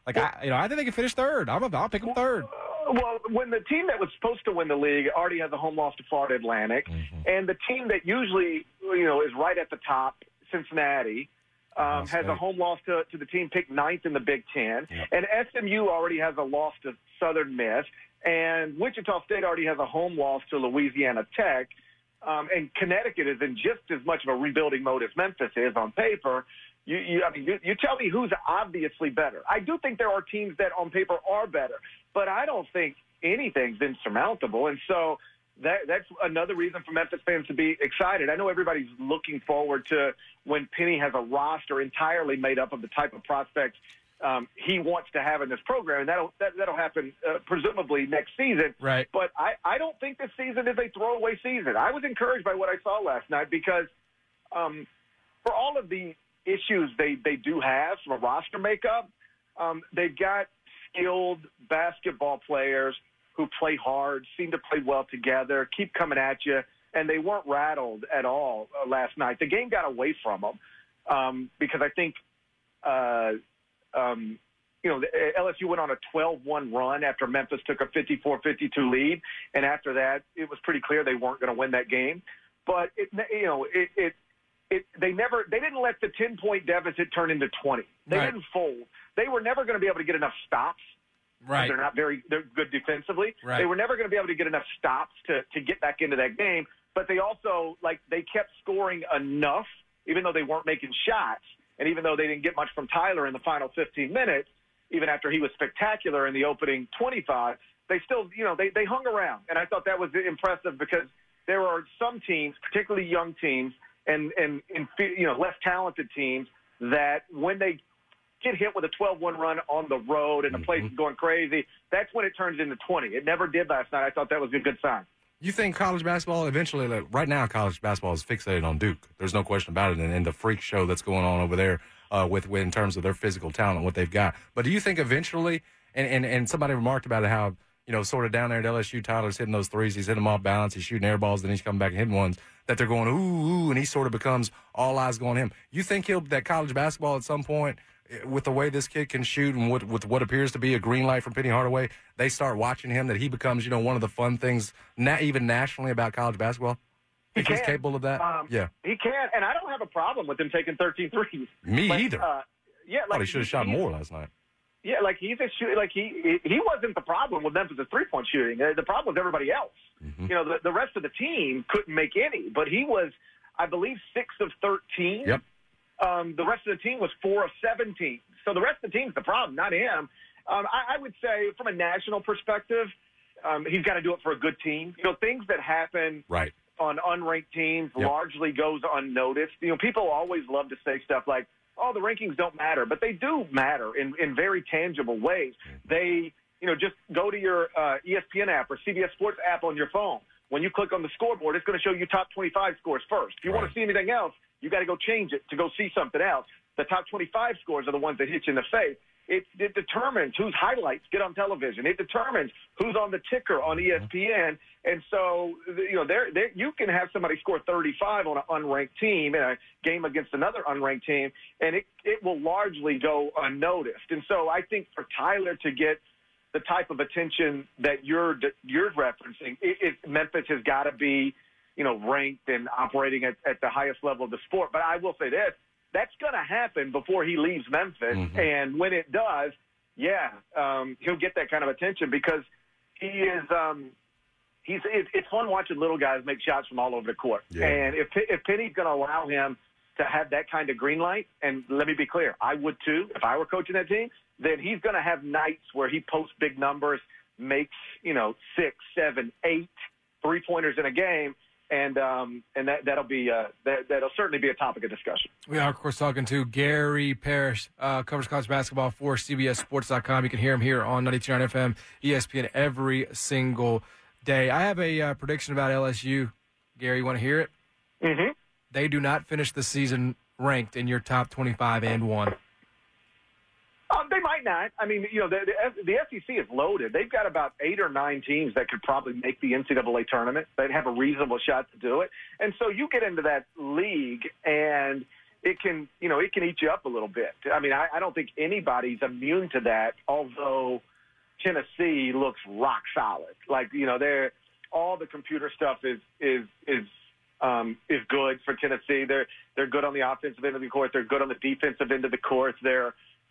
Like, I think they can finish third. I'll pick them third. Well, when the team that was supposed to win the league already has a home loss to Florida Atlantic, and the team that usually, is right at the top, Cincinnati, has a home loss to the team picked ninth in the Big Ten, and SMU already has a loss to Southern Miss, and Wichita State already has a home loss to Louisiana Tech, and Connecticut is in just as much of a rebuilding mode as Memphis is on paper. You tell me who's obviously better. I do think there are teams that on paper are better, but I don't think anything's insurmountable. And so that's another reason for Memphis fans to be excited. I know everybody's looking forward to when Penny has a roster entirely made up of the type of prospects he wants to have in this program, and that'll happen presumably next season. Right. But I don't think this season is a throwaway season. I was encouraged by what I saw last night because for all of the issues they do have from a roster makeup, they've got skilled basketball players who play hard, seem to play well together, keep coming at you, and they weren't rattled at all last night. The game got away from them because I think LSU went on a 12-1 run after Memphis took a 54-52 lead, and after that, it was pretty clear they weren't going to win that game. But they didn't let the 10-point deficit turn into 20. They didn't fold. They were never going to be able to get enough stops. Right. They're good defensively. Right. They were never going to be able to get enough stops to get back into that game. But they also, they kept scoring enough, even though they weren't making shots, and even though they didn't get much from Tyler in the final 15 minutes, even after he was spectacular in the opening 25, they still, they hung around. And I thought that was impressive because there are some teams, particularly young teams, and less talented teams that when they get hit with a 12-1 run on the road and the place is going crazy, that's when it turns into 20. It never did last night. I thought that was a good sign. You think college basketball eventually, right now, college basketball is fixated on Duke. There's no question about it, and the freak show that's going on over there with in terms of their physical talent, what they've got. But do you think eventually, and somebody remarked about it, how, sort of down there at LSU, Tyler's hitting those threes, he's hitting them off balance, he's shooting air balls, then he's coming back and hitting ones, that they're going, ooh, and he sort of becomes all eyes going him. You think that college basketball at some point, with the way this kid can shoot and with what appears to be a green light from Penny Hardaway, they start watching him, that he becomes, one of the fun things, even nationally, about college basketball? He's capable of that? Yeah. He can, and I don't have a problem with him taking 13 threes. Me either. Thought he should have shot more last night. Yeah, he's a shooter. He wasn't the problem with Memphis' three-point shooting. The problem was everybody else. Mm-hmm. The rest of the team couldn't make any, but he was, I believe, 6 of 13. Yep. The rest of the team was 4 of 17. So the rest of the team's the problem, not him. I would say, from a national perspective, he's got to do it for a good team. Things that happen on unranked teams largely goes unnoticed. People always love to say stuff like, oh, the rankings don't matter, but they do matter in very tangible ways. They, just go to your ESPN app or CBS Sports app on your phone. When you click on the scoreboard, it's going to show you top 25 scores first. If you want to see anything else, you got to go change it to go see something else. The top 25 scores are the ones that hit you in the face. It determines whose highlights get on television. It determines who's on the ticker on ESPN. And so, you can have somebody score 35 on an unranked team in a game against another unranked team, and it will largely go unnoticed. And so I think for Tyler to get the type of attention that you're referencing, Memphis has got to be, ranked and operating at the highest level of the sport. But I will say this, that's going to happen before he leaves Memphis. Mm-hmm. And when it does, he'll get that kind of attention because he is it's fun watching little guys make shots from all over the court. Yeah. And if Penny's going to allow him to have that kind of green light, and let me be clear, I would too if I were coaching that team, then he's going to have nights where he posts big numbers, makes 6, 7, 8 3-pointers in a game. And that'll certainly be a topic of discussion. We are, of course, talking to Gary Parrish, covers college basketball for CBSSports.com. You can hear him here on 92.9 FM, ESPN every single day. I have a prediction about LSU. Gary, you want to hear it? Mm-hmm. They do not finish the season ranked in your top 25 and 1. They might not. I mean, the SEC is loaded. They've got about 8 or 9 teams that could probably make the NCAA tournament. They'd have a reasonable shot to do it. And so you get into that league, and it can eat you up a little bit. I mean, I don't think anybody's immune to that, although Tennessee looks rock solid. Like, they're all the computer stuff is good for Tennessee. They're good on the offensive end of the court. They're good on the defensive end of the court. They've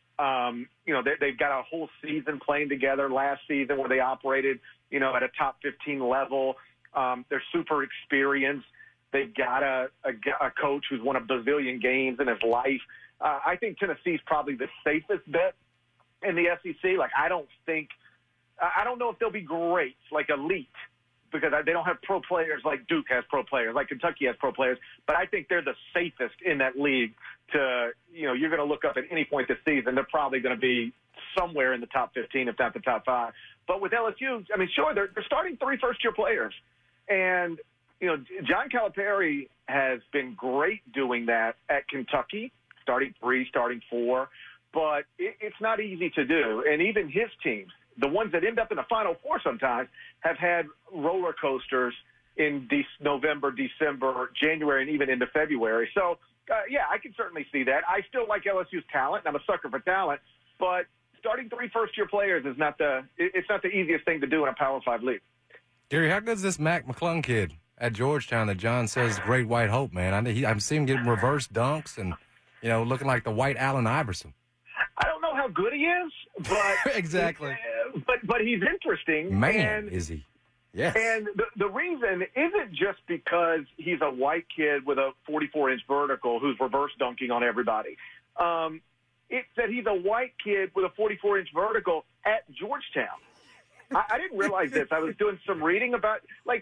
got a whole season playing together last season where they operated, at a top 15 level. They're super experienced. They've got a coach who's won a bazillion games in his life. I think Tennessee's probably the safest bet in the SEC. Like, I don't know if they'll be great, like elite, because they don't have pro players like Duke has pro players, like Kentucky has pro players. But I think they're the safest in that league. You're going to look up at any point this season, they're probably going to be somewhere in the top 15, if not the top 5. But with LSU, I mean, sure, they're starting 3 first-year players. And, John Calipari has been great doing that at Kentucky, starting 3, starting 4. But it's not easy to do. And even his teams, the ones that end up in the Final Four sometimes, have had roller coasters in November, December, January, and even into February. So, I can certainly see that. I still like LSU's talent, and I'm a sucker for talent. But starting 3 first-year players is not the easiest thing to do in a Power 5 league. Gary, how good's this Mac McClung kid at Georgetown that John says great white hope, man? I'm seeing him getting reverse dunks and, looking like the white Allen Iverson. I don't know how good he is, but exactly. But he's interesting. Man, is he? Yes. And the reason isn't just because he's a white kid with a 44-inch vertical who's reverse dunking on everybody. It's that he's a white kid with a 44-inch vertical at Georgetown. I didn't realize this. I was doing some reading about,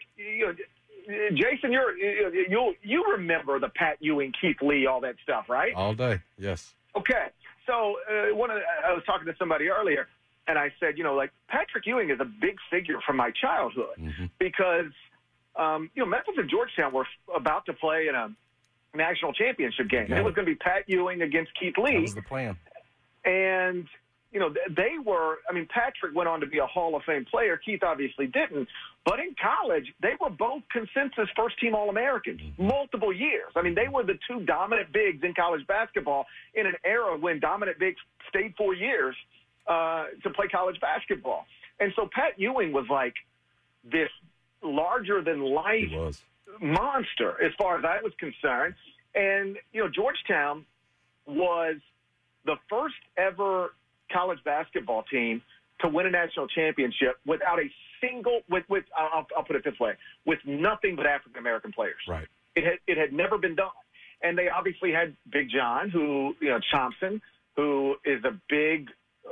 Jason, you remember the Pat Ewing, Keith Lee, all that stuff, right? All day, yes. Okay. So I was talking to somebody earlier, and I said, Patrick Ewing is a big figure from my childhood because, Memphis and Georgetown were about to play in a national championship game. And it was going to be Pat Ewing against Keith Lee. That was the plan. And, they were, Patrick went on to be a Hall of Fame player. Keith obviously didn't. But in college, they were both consensus first-team All-Americans multiple years. They were the 2 dominant bigs in college basketball in an era when dominant bigs stayed 4 years to play college basketball. And so Pat Ewing was like this larger-than-life monster as far as I was concerned. And, Georgetown was the first ever college basketball team to win a national championship without a single, I'll put it this way, with nothing but African-American players. Right. It had never been done. And they obviously had Big John, Thompson, who is a big,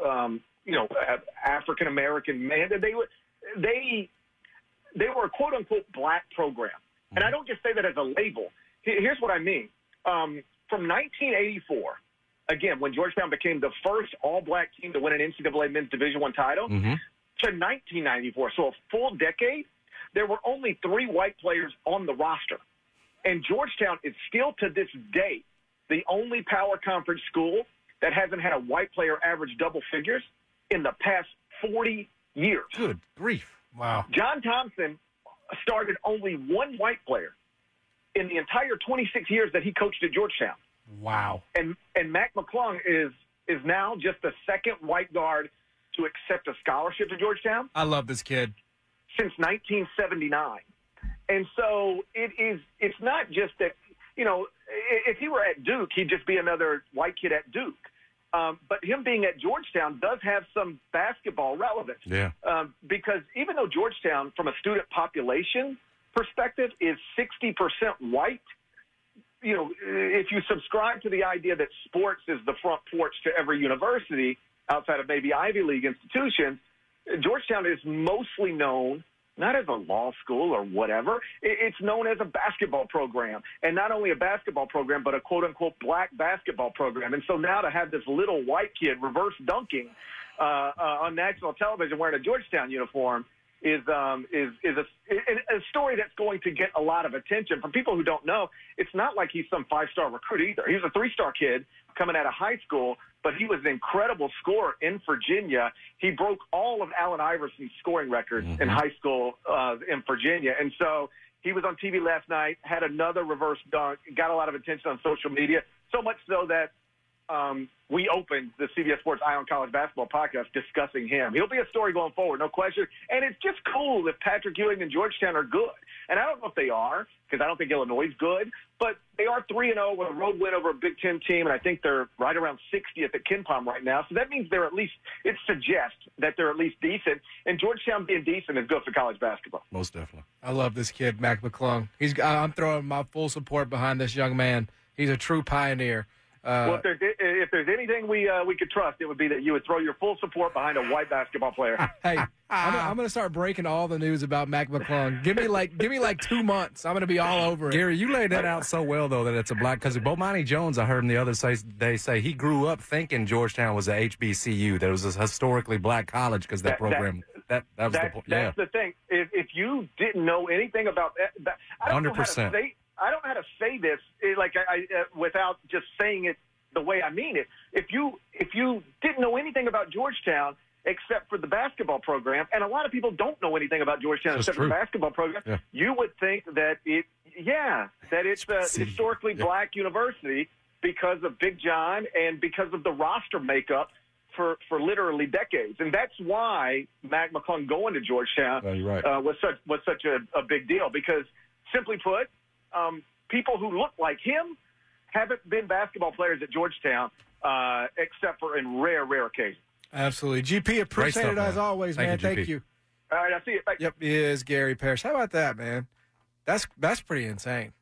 African-American man. They were a quote-unquote black program. And I don't just say that as a label. Here's what I mean. From 1984, again, when Georgetown became the first all-black team to win an NCAA men's Division I title, to 1994, so a full decade, there were only 3 white players on the roster. And Georgetown is still to this day the only power conference school that hasn't had a white player average double figures in the past 40 years. Good grief. Wow. John Thompson started only 1 white player in the entire 26 years that he coached at Georgetown. Wow. And Mac McClung is now just the second white guard to accept a scholarship to Georgetown. I love this kid. Since 1979. And so it's not just that, if he were at Duke, he'd just be another white kid at Duke. But him being at Georgetown does have some basketball relevance. Yeah. Because even though Georgetown, from a student population perspective, is 60% white, if you subscribe to the idea that sports is the front porch to every university outside of maybe Ivy League institutions, Georgetown is mostly known not as a law school or whatever. It's known as a basketball program. And not only a basketball program, but a quote-unquote black basketball program. And so now to have this little white kid reverse dunking on national television wearing a Georgetown uniform is a story that's going to get a lot of attention. From people who don't know, it's not like he's some 5-star recruit either. He was a 3-star kid coming out of high school, but he was an incredible scorer in Virginia. He broke all of Allen Iverson's scoring records in high school in Virginia. And so he was on TV last night, had another reverse dunk, got a lot of attention on social media, so much so that we opened the CBS Sports Eye on College Basketball podcast discussing him. He'll be a story going forward, no question. And it's just cool if Patrick Ewing and Georgetown are good. And I don't know if they are, because I don't think Illinois is good, but they are 3-0 with a road win over a Big Ten team, and I think they're right around 60th at KenPom right now. So that means they're at least, it suggests that they're at least decent. And Georgetown being decent is good for college basketball. Most definitely. I love this kid, Mac McClung. I'm throwing my full support behind this young man. He's a true pioneer. Well, if there's anything we could trust, it would be that you would throw your full support behind a white basketball player. Hey, I'm going to start breaking all the news about Mac McClung. Give me like 2 months. I'm going to be all over it. Gary, you laid that out so well, though, that it's a black. Because Bomani Jones, I heard him the other day say he grew up thinking Georgetown was a HBCU, that it was a historically black college because that program. That was the point. That's the thing. If you didn't know anything about that, I don't 100%. I don't know how to say this without just saying it the way I mean it. If you didn't know anything about Georgetown except for the basketball program, and a lot of people don't know anything about Georgetown except for the basketball program, you would think that it's a historically black university because of Big John and because of the roster makeup for literally decades. And that's why Mac McClung going to Georgetown was such a big deal, because simply put, people who look like him haven't been basketball players at Georgetown, except for in rare occasions. Absolutely. GP, appreciate it as always, man. Thank you. All right, I see it. Yep, he is Gary Parrish. How about that, man? That's pretty insane.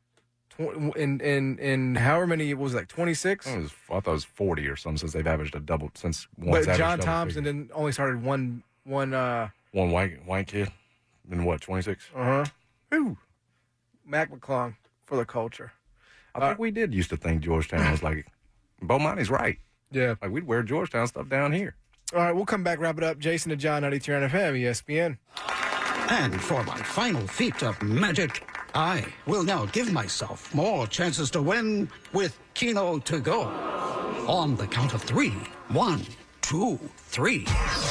In however many, what was it, like 26? I thought it was 40 or something, since they've averaged a double since one's averaged. But John Thompson didn't only started one white kid in what, 26? Who? Mac McClung for the culture. I think we did used to think Georgetown was like, Bomani's right. Yeah. Like we'd wear Georgetown stuff down here. All right, we'll come back, wrap it up. Jason and John, 92 FM, ESPN. And for my final feat of magic, I will now give myself more chances to win with Keno to go. On the count of 3. 1, 2, 3.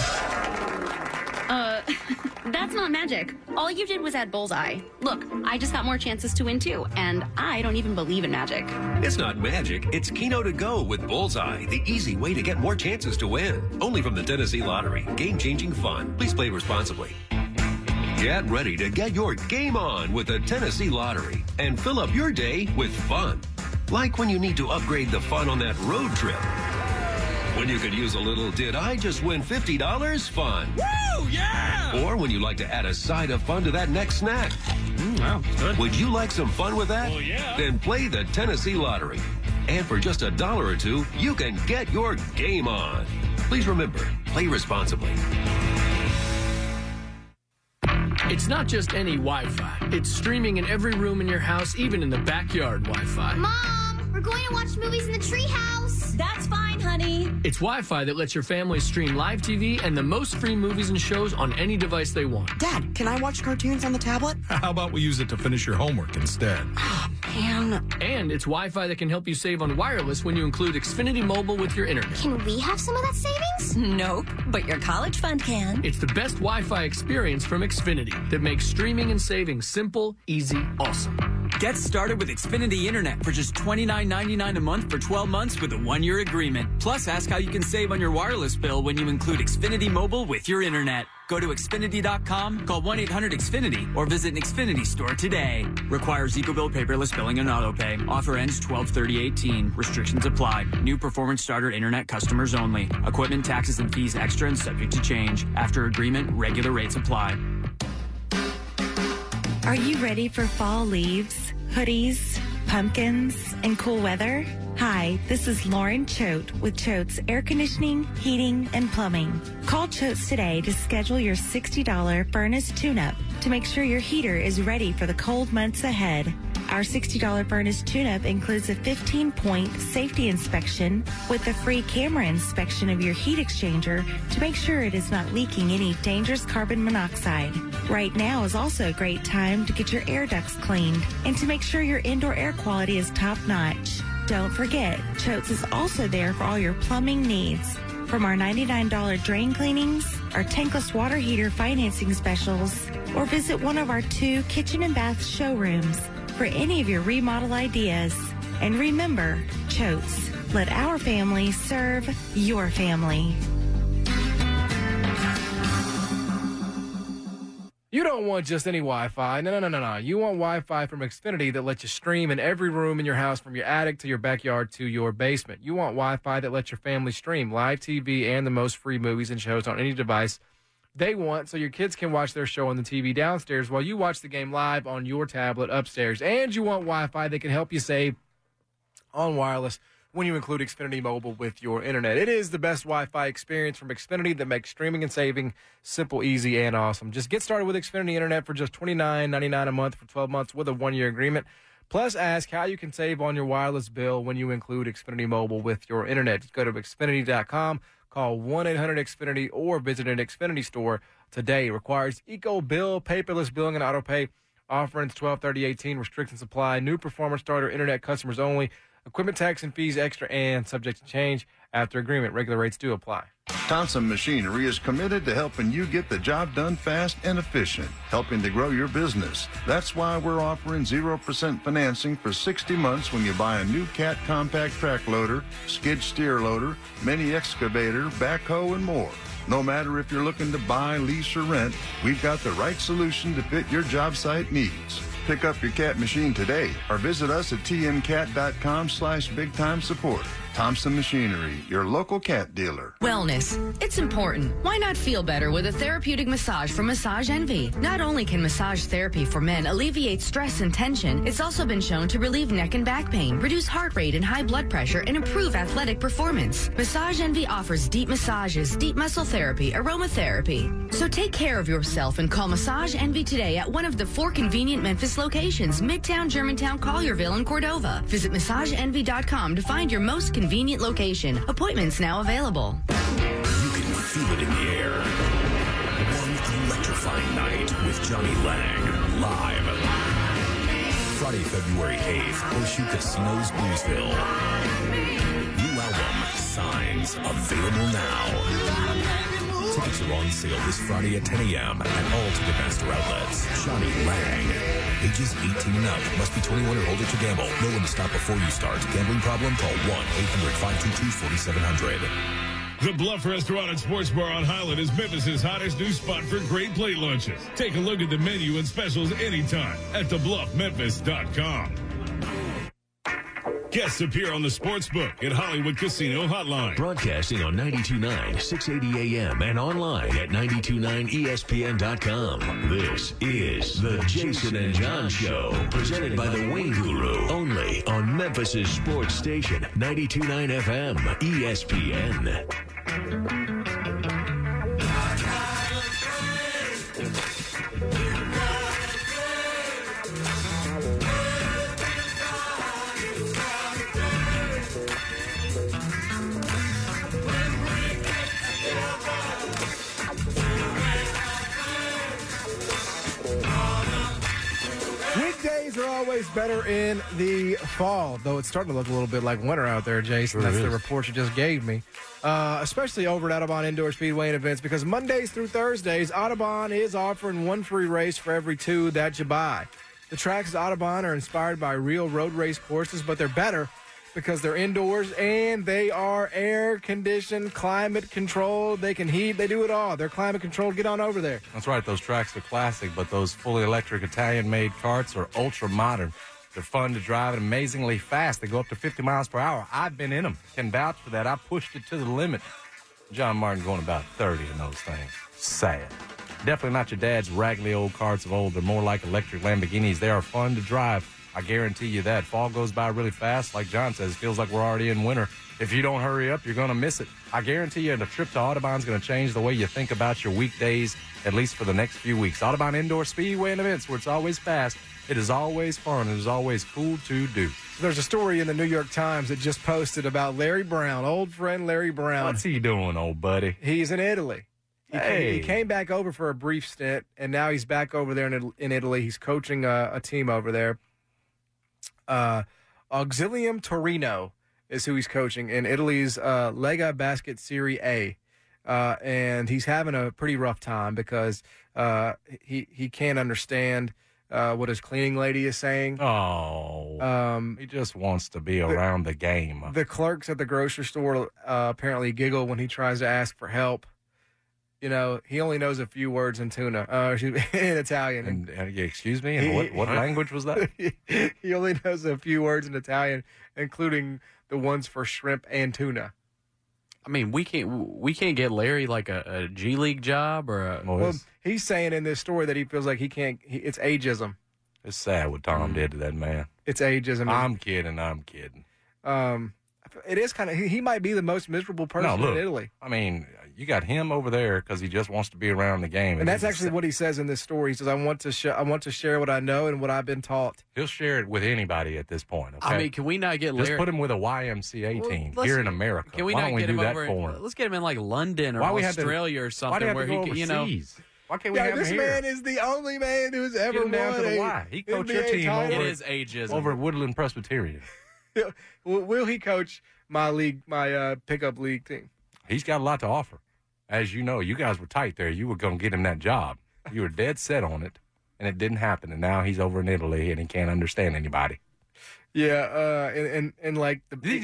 That's not magic. All you did was add bullseye. Look, I just got more chances to win too, and I don't even believe in magic. It's not magic, it's Keno to go with Bullseye, the easy way to get more chances to win. Only from the Tennessee Lottery. Game-changing fun. Please play responsibly. Get ready to get your game on with the Tennessee Lottery and fill up your day with fun. Like when you need to upgrade the fun on that road trip. When you could use a little "did I just win $50" fun. Woo, yeah! Or when you like to add a side of fun to that next snack. Wow, good. Would you like some fun with that? Well, yeah. Then play the Tennessee Lottery. And for just $1 or $2, you can get your game on. Please remember, play responsibly. It's not just any Wi-Fi. It's streaming in every room in your house, even in the backyard Wi-Fi. Mom, we're going to watch movies in the treehouse. That's fine, honey. It's Wi-Fi that lets your family stream live TV and the most free movies and shows on any device they want. Dad, can I watch cartoons on the tablet? How about we use it to finish your homework instead? Man. And it's Wi-Fi that can help you save on wireless when you include Xfinity Mobile with your internet. Can we have some of that savings? Nope, but your college fund can. It's the best Wi-Fi experience from Xfinity that makes streaming and saving simple, easy, awesome. Get started with Xfinity Internet for just $29.99 a month for 12 months with a 1-year agreement. Plus, ask how you can save on your wireless bill when you include Xfinity Mobile with your internet. Go to Xfinity.com, call 1-800-XFINITY, or visit an Xfinity store today. Requires EcoBill paperless billing and autopay. Offer ends 12/30/18. Restrictions apply. New performance starter internet customers only. Equipment, taxes, and fees extra and subject to change. After agreement, regular rates apply. Are you ready for fall leaves, hoodies, pumpkins, and cool weather? Hi, this is Lauren Choate with Choate's Air Conditioning, Heating, and Plumbing. Call Choate's today to schedule your $60 furnace tune-up to make sure your heater is ready for the cold months ahead. Our $60 furnace tune-up includes a 15-point safety inspection with a free camera inspection of your heat exchanger to make sure it is not leaking any dangerous carbon monoxide. Right now is also a great time to get your air ducts cleaned and to make sure your indoor air quality is top-notch. Don't forget, Choate's is also there for all your plumbing needs. From our $99 drain cleanings, our tankless water heater financing specials, or visit one of our 2 kitchen and bath showrooms for any of your remodel ideas. And remember, Choates, let our family serve your family. You don't want just any Wi-Fi. No. You want Wi-Fi from Xfinity that lets you stream in every room in your house, from your attic to your backyard to your basement. You want Wi-Fi that lets your family stream live TV and the most free movies and shows on any device they want, so your kids can watch their show on the TV downstairs while you watch the game live on your tablet upstairs. And you want Wi-Fi that can help you save on wireless when you include Xfinity Mobile with your internet. It is the best Wi-Fi experience from Xfinity that makes streaming and saving simple, easy, and awesome. Just get started with Xfinity Internet for just $29.99 a month for 12 months with a 1-year agreement. Plus, ask how you can save on your wireless bill when you include Xfinity Mobile with your internet. Just go to Xfinity.com, call 1-800-XFINITY, or visit an Xfinity store today. It requires eco-bill, paperless billing, and autopay. Offerings 12/30/18. Restrictions apply. New performance starter internet customers only. Equipment tax and fees extra and subject to change after agreement. Regular rates do apply. Thompson Machinery is committed to helping you get the job done fast and efficient, helping to grow your business. That's why we're offering 0% financing for 60 months when you buy a new Cat compact track loader, skid steer loader, mini excavator, backhoe, and more. No matter if you're looking to buy, lease, or rent, we've got the right solution to fit your job site needs. Pick up your Cat machine today or visit us at tmcat.com/bigtimesupport. Thompson Machinery, your local cat dealer. Wellness. It's important. Why not feel better with a therapeutic massage from Massage Envy? Not only can massage therapy for men alleviate stress and tension, it's also been shown to relieve neck and back pain, reduce heart rate and high blood pressure, and improve athletic performance. Massage Envy offers deep massages, deep muscle therapy, aromatherapy. So take care of yourself and call Massage Envy today at one of the 4 convenient Memphis locations: Midtown, Germantown, Collierville, and Cordova. Visit massageenvy.com to find your most convenient location. Appointments now available. You can feel it in the air. One electrifying night with Johnny Lang live. Friday, February 8th, Horseshoe Casinos, Bluesville. New album, Signs, available now. Tickets are on sale this Friday at 10 a.m. at all Ticketmaster outlets. Johnny Lang. Ages 18 and up. Must be 21 or older to gamble. Know when to stop before you start. Gambling problem? Call 1-800-522-4700. The Bluff Restaurant and Sports Bar on Highland is Memphis' hottest new spot for great plate lunches. Take a look at the menu and specials anytime at thebluffmemphis.com. Guests appear on the Sportsbook at Hollywood Casino Hotline. Broadcasting on 92.9, 680 AM and online at 929ESPN.com. This is the Jason and John Show, presented by the Wing Guru, only on Memphis' sports station, 92.9 FM, ESPN. Weekdays are always better in the fall, though it's starting to look a little bit like winter out there, Jason. That's the report you just gave me. Especially over at Audubon Indoor Speedway and Events, because Mondays through Thursdays, Audubon is offering 1 free race for every 2 that you buy. The tracks at Audubon are inspired by real road race courses, but they're better because they're indoors and they are air conditioned, climate controlled. They can heat, they do it all. They're climate controlled. Get on over there. That's right. Those tracks are classic, but those fully electric Italian-made karts are ultra modern. They're fun to drive and amazingly fast. They go up to 50 miles per hour. I've been in them. Can vouch for that. I pushed it to the limit. John Martin going about 30 in those things. Sad. Definitely not your dad's raggedy old karts of old. They're more like electric Lamborghinis. They are fun to drive. I guarantee you that. Fall goes by really fast. Like John says, it feels like we're already in winter. If you don't hurry up, you're going to miss it. I guarantee you the trip to Audubon is going to change the way you think about your weekdays, at least for the next few weeks. Audubon Indoor Speedway and Events, where it's always fast, it is always fun, it is always cool to do. There's a story in the New York Times that just posted about Larry Brown, old friend Larry Brown. What's he doing, old buddy? He's in Italy. Hey. He came back over for a brief stint, and now he's back over there in Italy. He's coaching a team over there. Auxilium Torino is who he's coaching in Italy's Lega Basket Serie A. and he's having a pretty rough time because he can't understand what his cleaning lady is saying. He just wants to be around the game. The clerks at the grocery store apparently giggle when he tries to ask for help. You know, he only knows a few words in tuna, in Italian. And excuse me, and what language was that? He only knows a few words in Italian, including the ones for shrimp and tuna. I mean, we can't get Larry like a G League job or a. Well, he's saying in this story that he feels like he can't. It's ageism. It's sad what Tom did to that man. It's ageism. I'm kidding. It is kind of. He might be the most miserable person in Italy. I mean, you got him over there because he just wants to be around the game, and that's actually what he says in this story. He says, "I want to share what I know and what I've been taught." He'll share it with anybody at this point. Okay? I mean, can we not get Larry? Just put him with a YMCA team here in America. Can we Why not don't we get do him that over? for him? Let's get him in like London or Australia or something where he can, you know. Why can't we have this him here? Man is the only man who's ever won down to the a Y. He coached your NBA team title. over, It is ageism. over at Woodland Presbyterian. Will he coach my league, my pickup league team? He's got a lot to offer. As you know, you guys were tight there. You were going to get him that job. You were dead set on it, and it didn't happen. And now he's over in Italy, and he can't understand anybody. Yeah, and like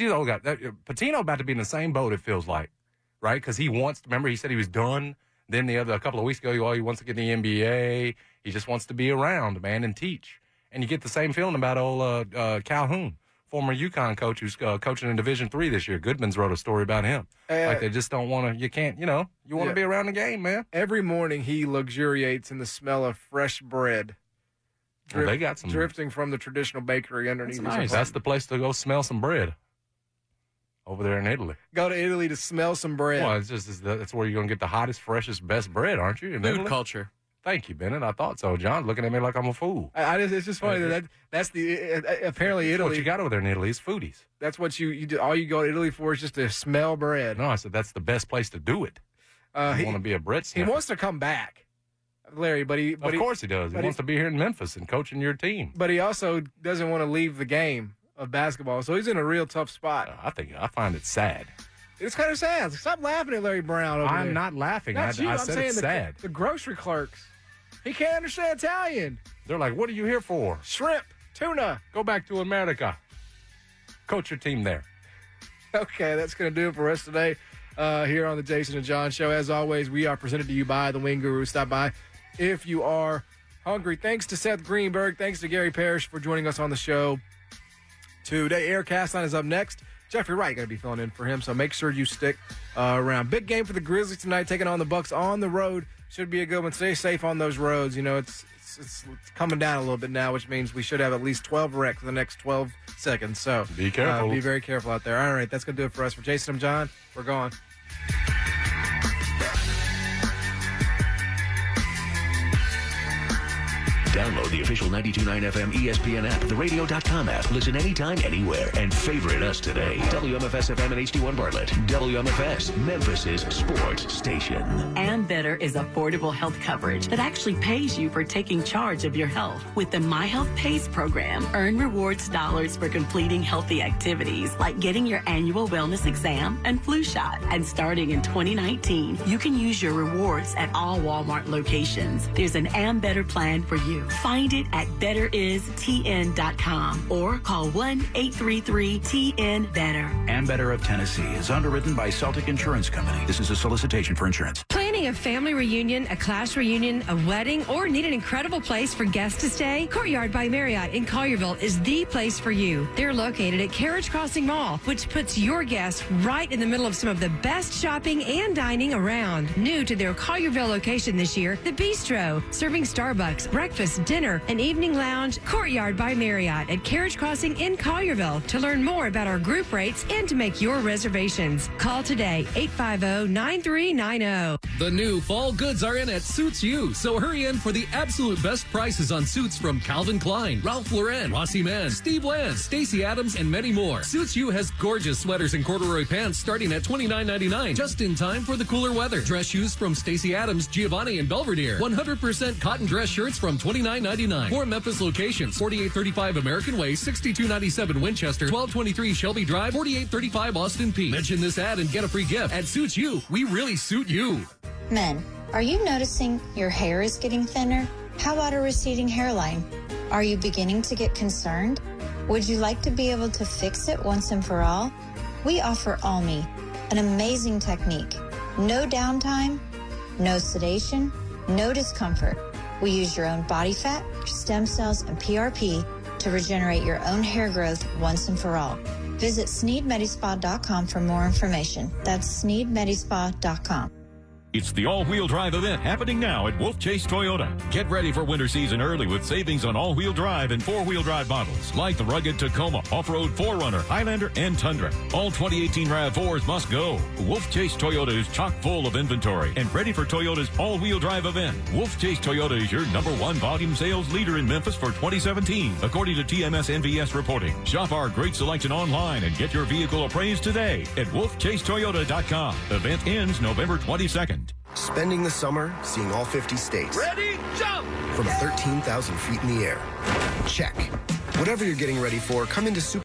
Patino about to be in the same boat. It feels like, right? Because he wants. Remember, he said he was done. Then a couple of weeks ago, he wants to get in the NBA. He just wants to be around, man, and teach. And you get the same feeling about old Calhoun, former UConn coach who's coaching in Division III this year. Goodman's wrote a story about him. Like they just don't want to. You can't. You want to be around the game, man. Every morning he luxuriates in the smell of fresh bread. They got some drifting from the traditional bakery underneath. That's nice. That's the place to go smell some bread. Over there in Italy. Go to Italy to smell some bread. Well, that's where you're going to get the hottest, freshest, best bread, aren't you? In Food Italy? culture. Thank you, Bennett. I thought so. John's looking at me like I'm a fool. It's just funny that's apparently Italy. What you got over there in Italy is foodies. That's what you do. All you go to Italy for is just to smell bread. No, I said that's the best place to do it. You want to be a bread sniffer. He wants to come back, Larry, of course he does. He wants to be here in Memphis and coaching your team. But he also doesn't want to leave the game of basketball, so he's in a real tough spot. I find it sad. It's kind of sad. Stop laughing at Larry Brown over there. I'm not laughing. I said it's sad. The grocery clerks. He can't understand Italian. They're like, what are you here for? Shrimp, tuna. Go back to America. Coach your team there. Okay, that's going to do it for us today here on the Jason and John Show. As always, we are presented to you by the Wing Guru. Stop by if you are hungry. Thanks to Seth Greenberg. Thanks to Gary Parrish for joining us on the show today. Air Castline is up next. Jeffrey Wright going to be filling in for him, so make sure you stick around. Big game for the Grizzlies tonight, taking on the Bucks on the road. Should be a good one. Stay safe on those roads. You know, it's coming down a little bit now, which means we should have at least 12 wrecks for the next 12 seconds. So be careful. Be very careful out there. All right, that's going to do it for us. For Jason and John, we're gone. Download the official 92.9 FM ESPN app, the radio.com app. Listen anytime, anywhere, and favorite us today. WMFS FM and HD1 Bartlett. WMFS, Memphis's sports station. Ambetter is affordable health coverage that actually pays you for taking charge of your health. With the My Health Pays program, earn rewards dollars for completing healthy activities like getting your annual wellness exam and flu shot. And starting in 2019, you can use your rewards at all Walmart locations. There's an Ambetter plan for you. Find it at betteristn.com or call 1-833-TN-BETTER. Ambetter of Tennessee is underwritten by Celtic Insurance Company. This is a solicitation for insurance. Planning a family reunion, a class reunion, a wedding, or need an incredible place for guests to stay? Courtyard by Marriott in Collierville is the place for you. They're located at Carriage Crossing Mall, which puts your guests right in the middle of some of the best shopping and dining around. New to their Collierville location this year, the Bistro, serving Starbucks, breakfast, dinner, and evening lounge. Courtyard by Marriott at Carriage Crossing in Collierville. To learn more about our group rates and to make your reservations, call today 850-9390. The new fall goods are in at Suits You, so hurry in for the absolute best prices on suits from Calvin Klein, Ralph Lauren, Rossi Mann, Steve Lance, Stacey Adams, and many more. Suits You has gorgeous sweaters and corduroy pants starting at $29.99, just in time for the cooler weather. Dress shoes from Stacey Adams, Giovanni, and Belvedere. 100% cotton dress shirts from $29.99. 4 Memphis locations: 4835 American Way, 6297 Winchester, 1223 Shelby Drive, 4835 Austin Peay. Mention this ad and get a free gift. At Suits You, we really suit you. Men, are you noticing your hair is getting thinner? How about a receding hairline? Are you beginning to get concerned? Would you like to be able to fix it once and for all? We offer Almi, an amazing technique. No downtime, no sedation, no discomfort. We use your own body fat, stem cells, and PRP to regenerate your own hair growth once and for all. Visit SneedMedispa.com for more information. That's SneedMedispa.com. It's the all-wheel drive event happening now at Wolf Chase Toyota. Get ready for winter season early with savings on all-wheel drive and four-wheel drive models like the rugged Tacoma, off-road 4Runner, Highlander, and Tundra. All 2018 RAV4s must go. Wolf Chase Toyota is chock full of inventory and ready for Toyota's all-wheel drive event. Wolf Chase Toyota is your #1 volume sales leader in Memphis for 2017, according to TMS NVS reporting. Shop our great selection online and get your vehicle appraised today at wolfchasetoyota.com. Event ends November 22nd. Spending the summer seeing all 50 states. Ready, jump! From 13,000 feet in the air. Check. Whatever you're getting ready for, come into Super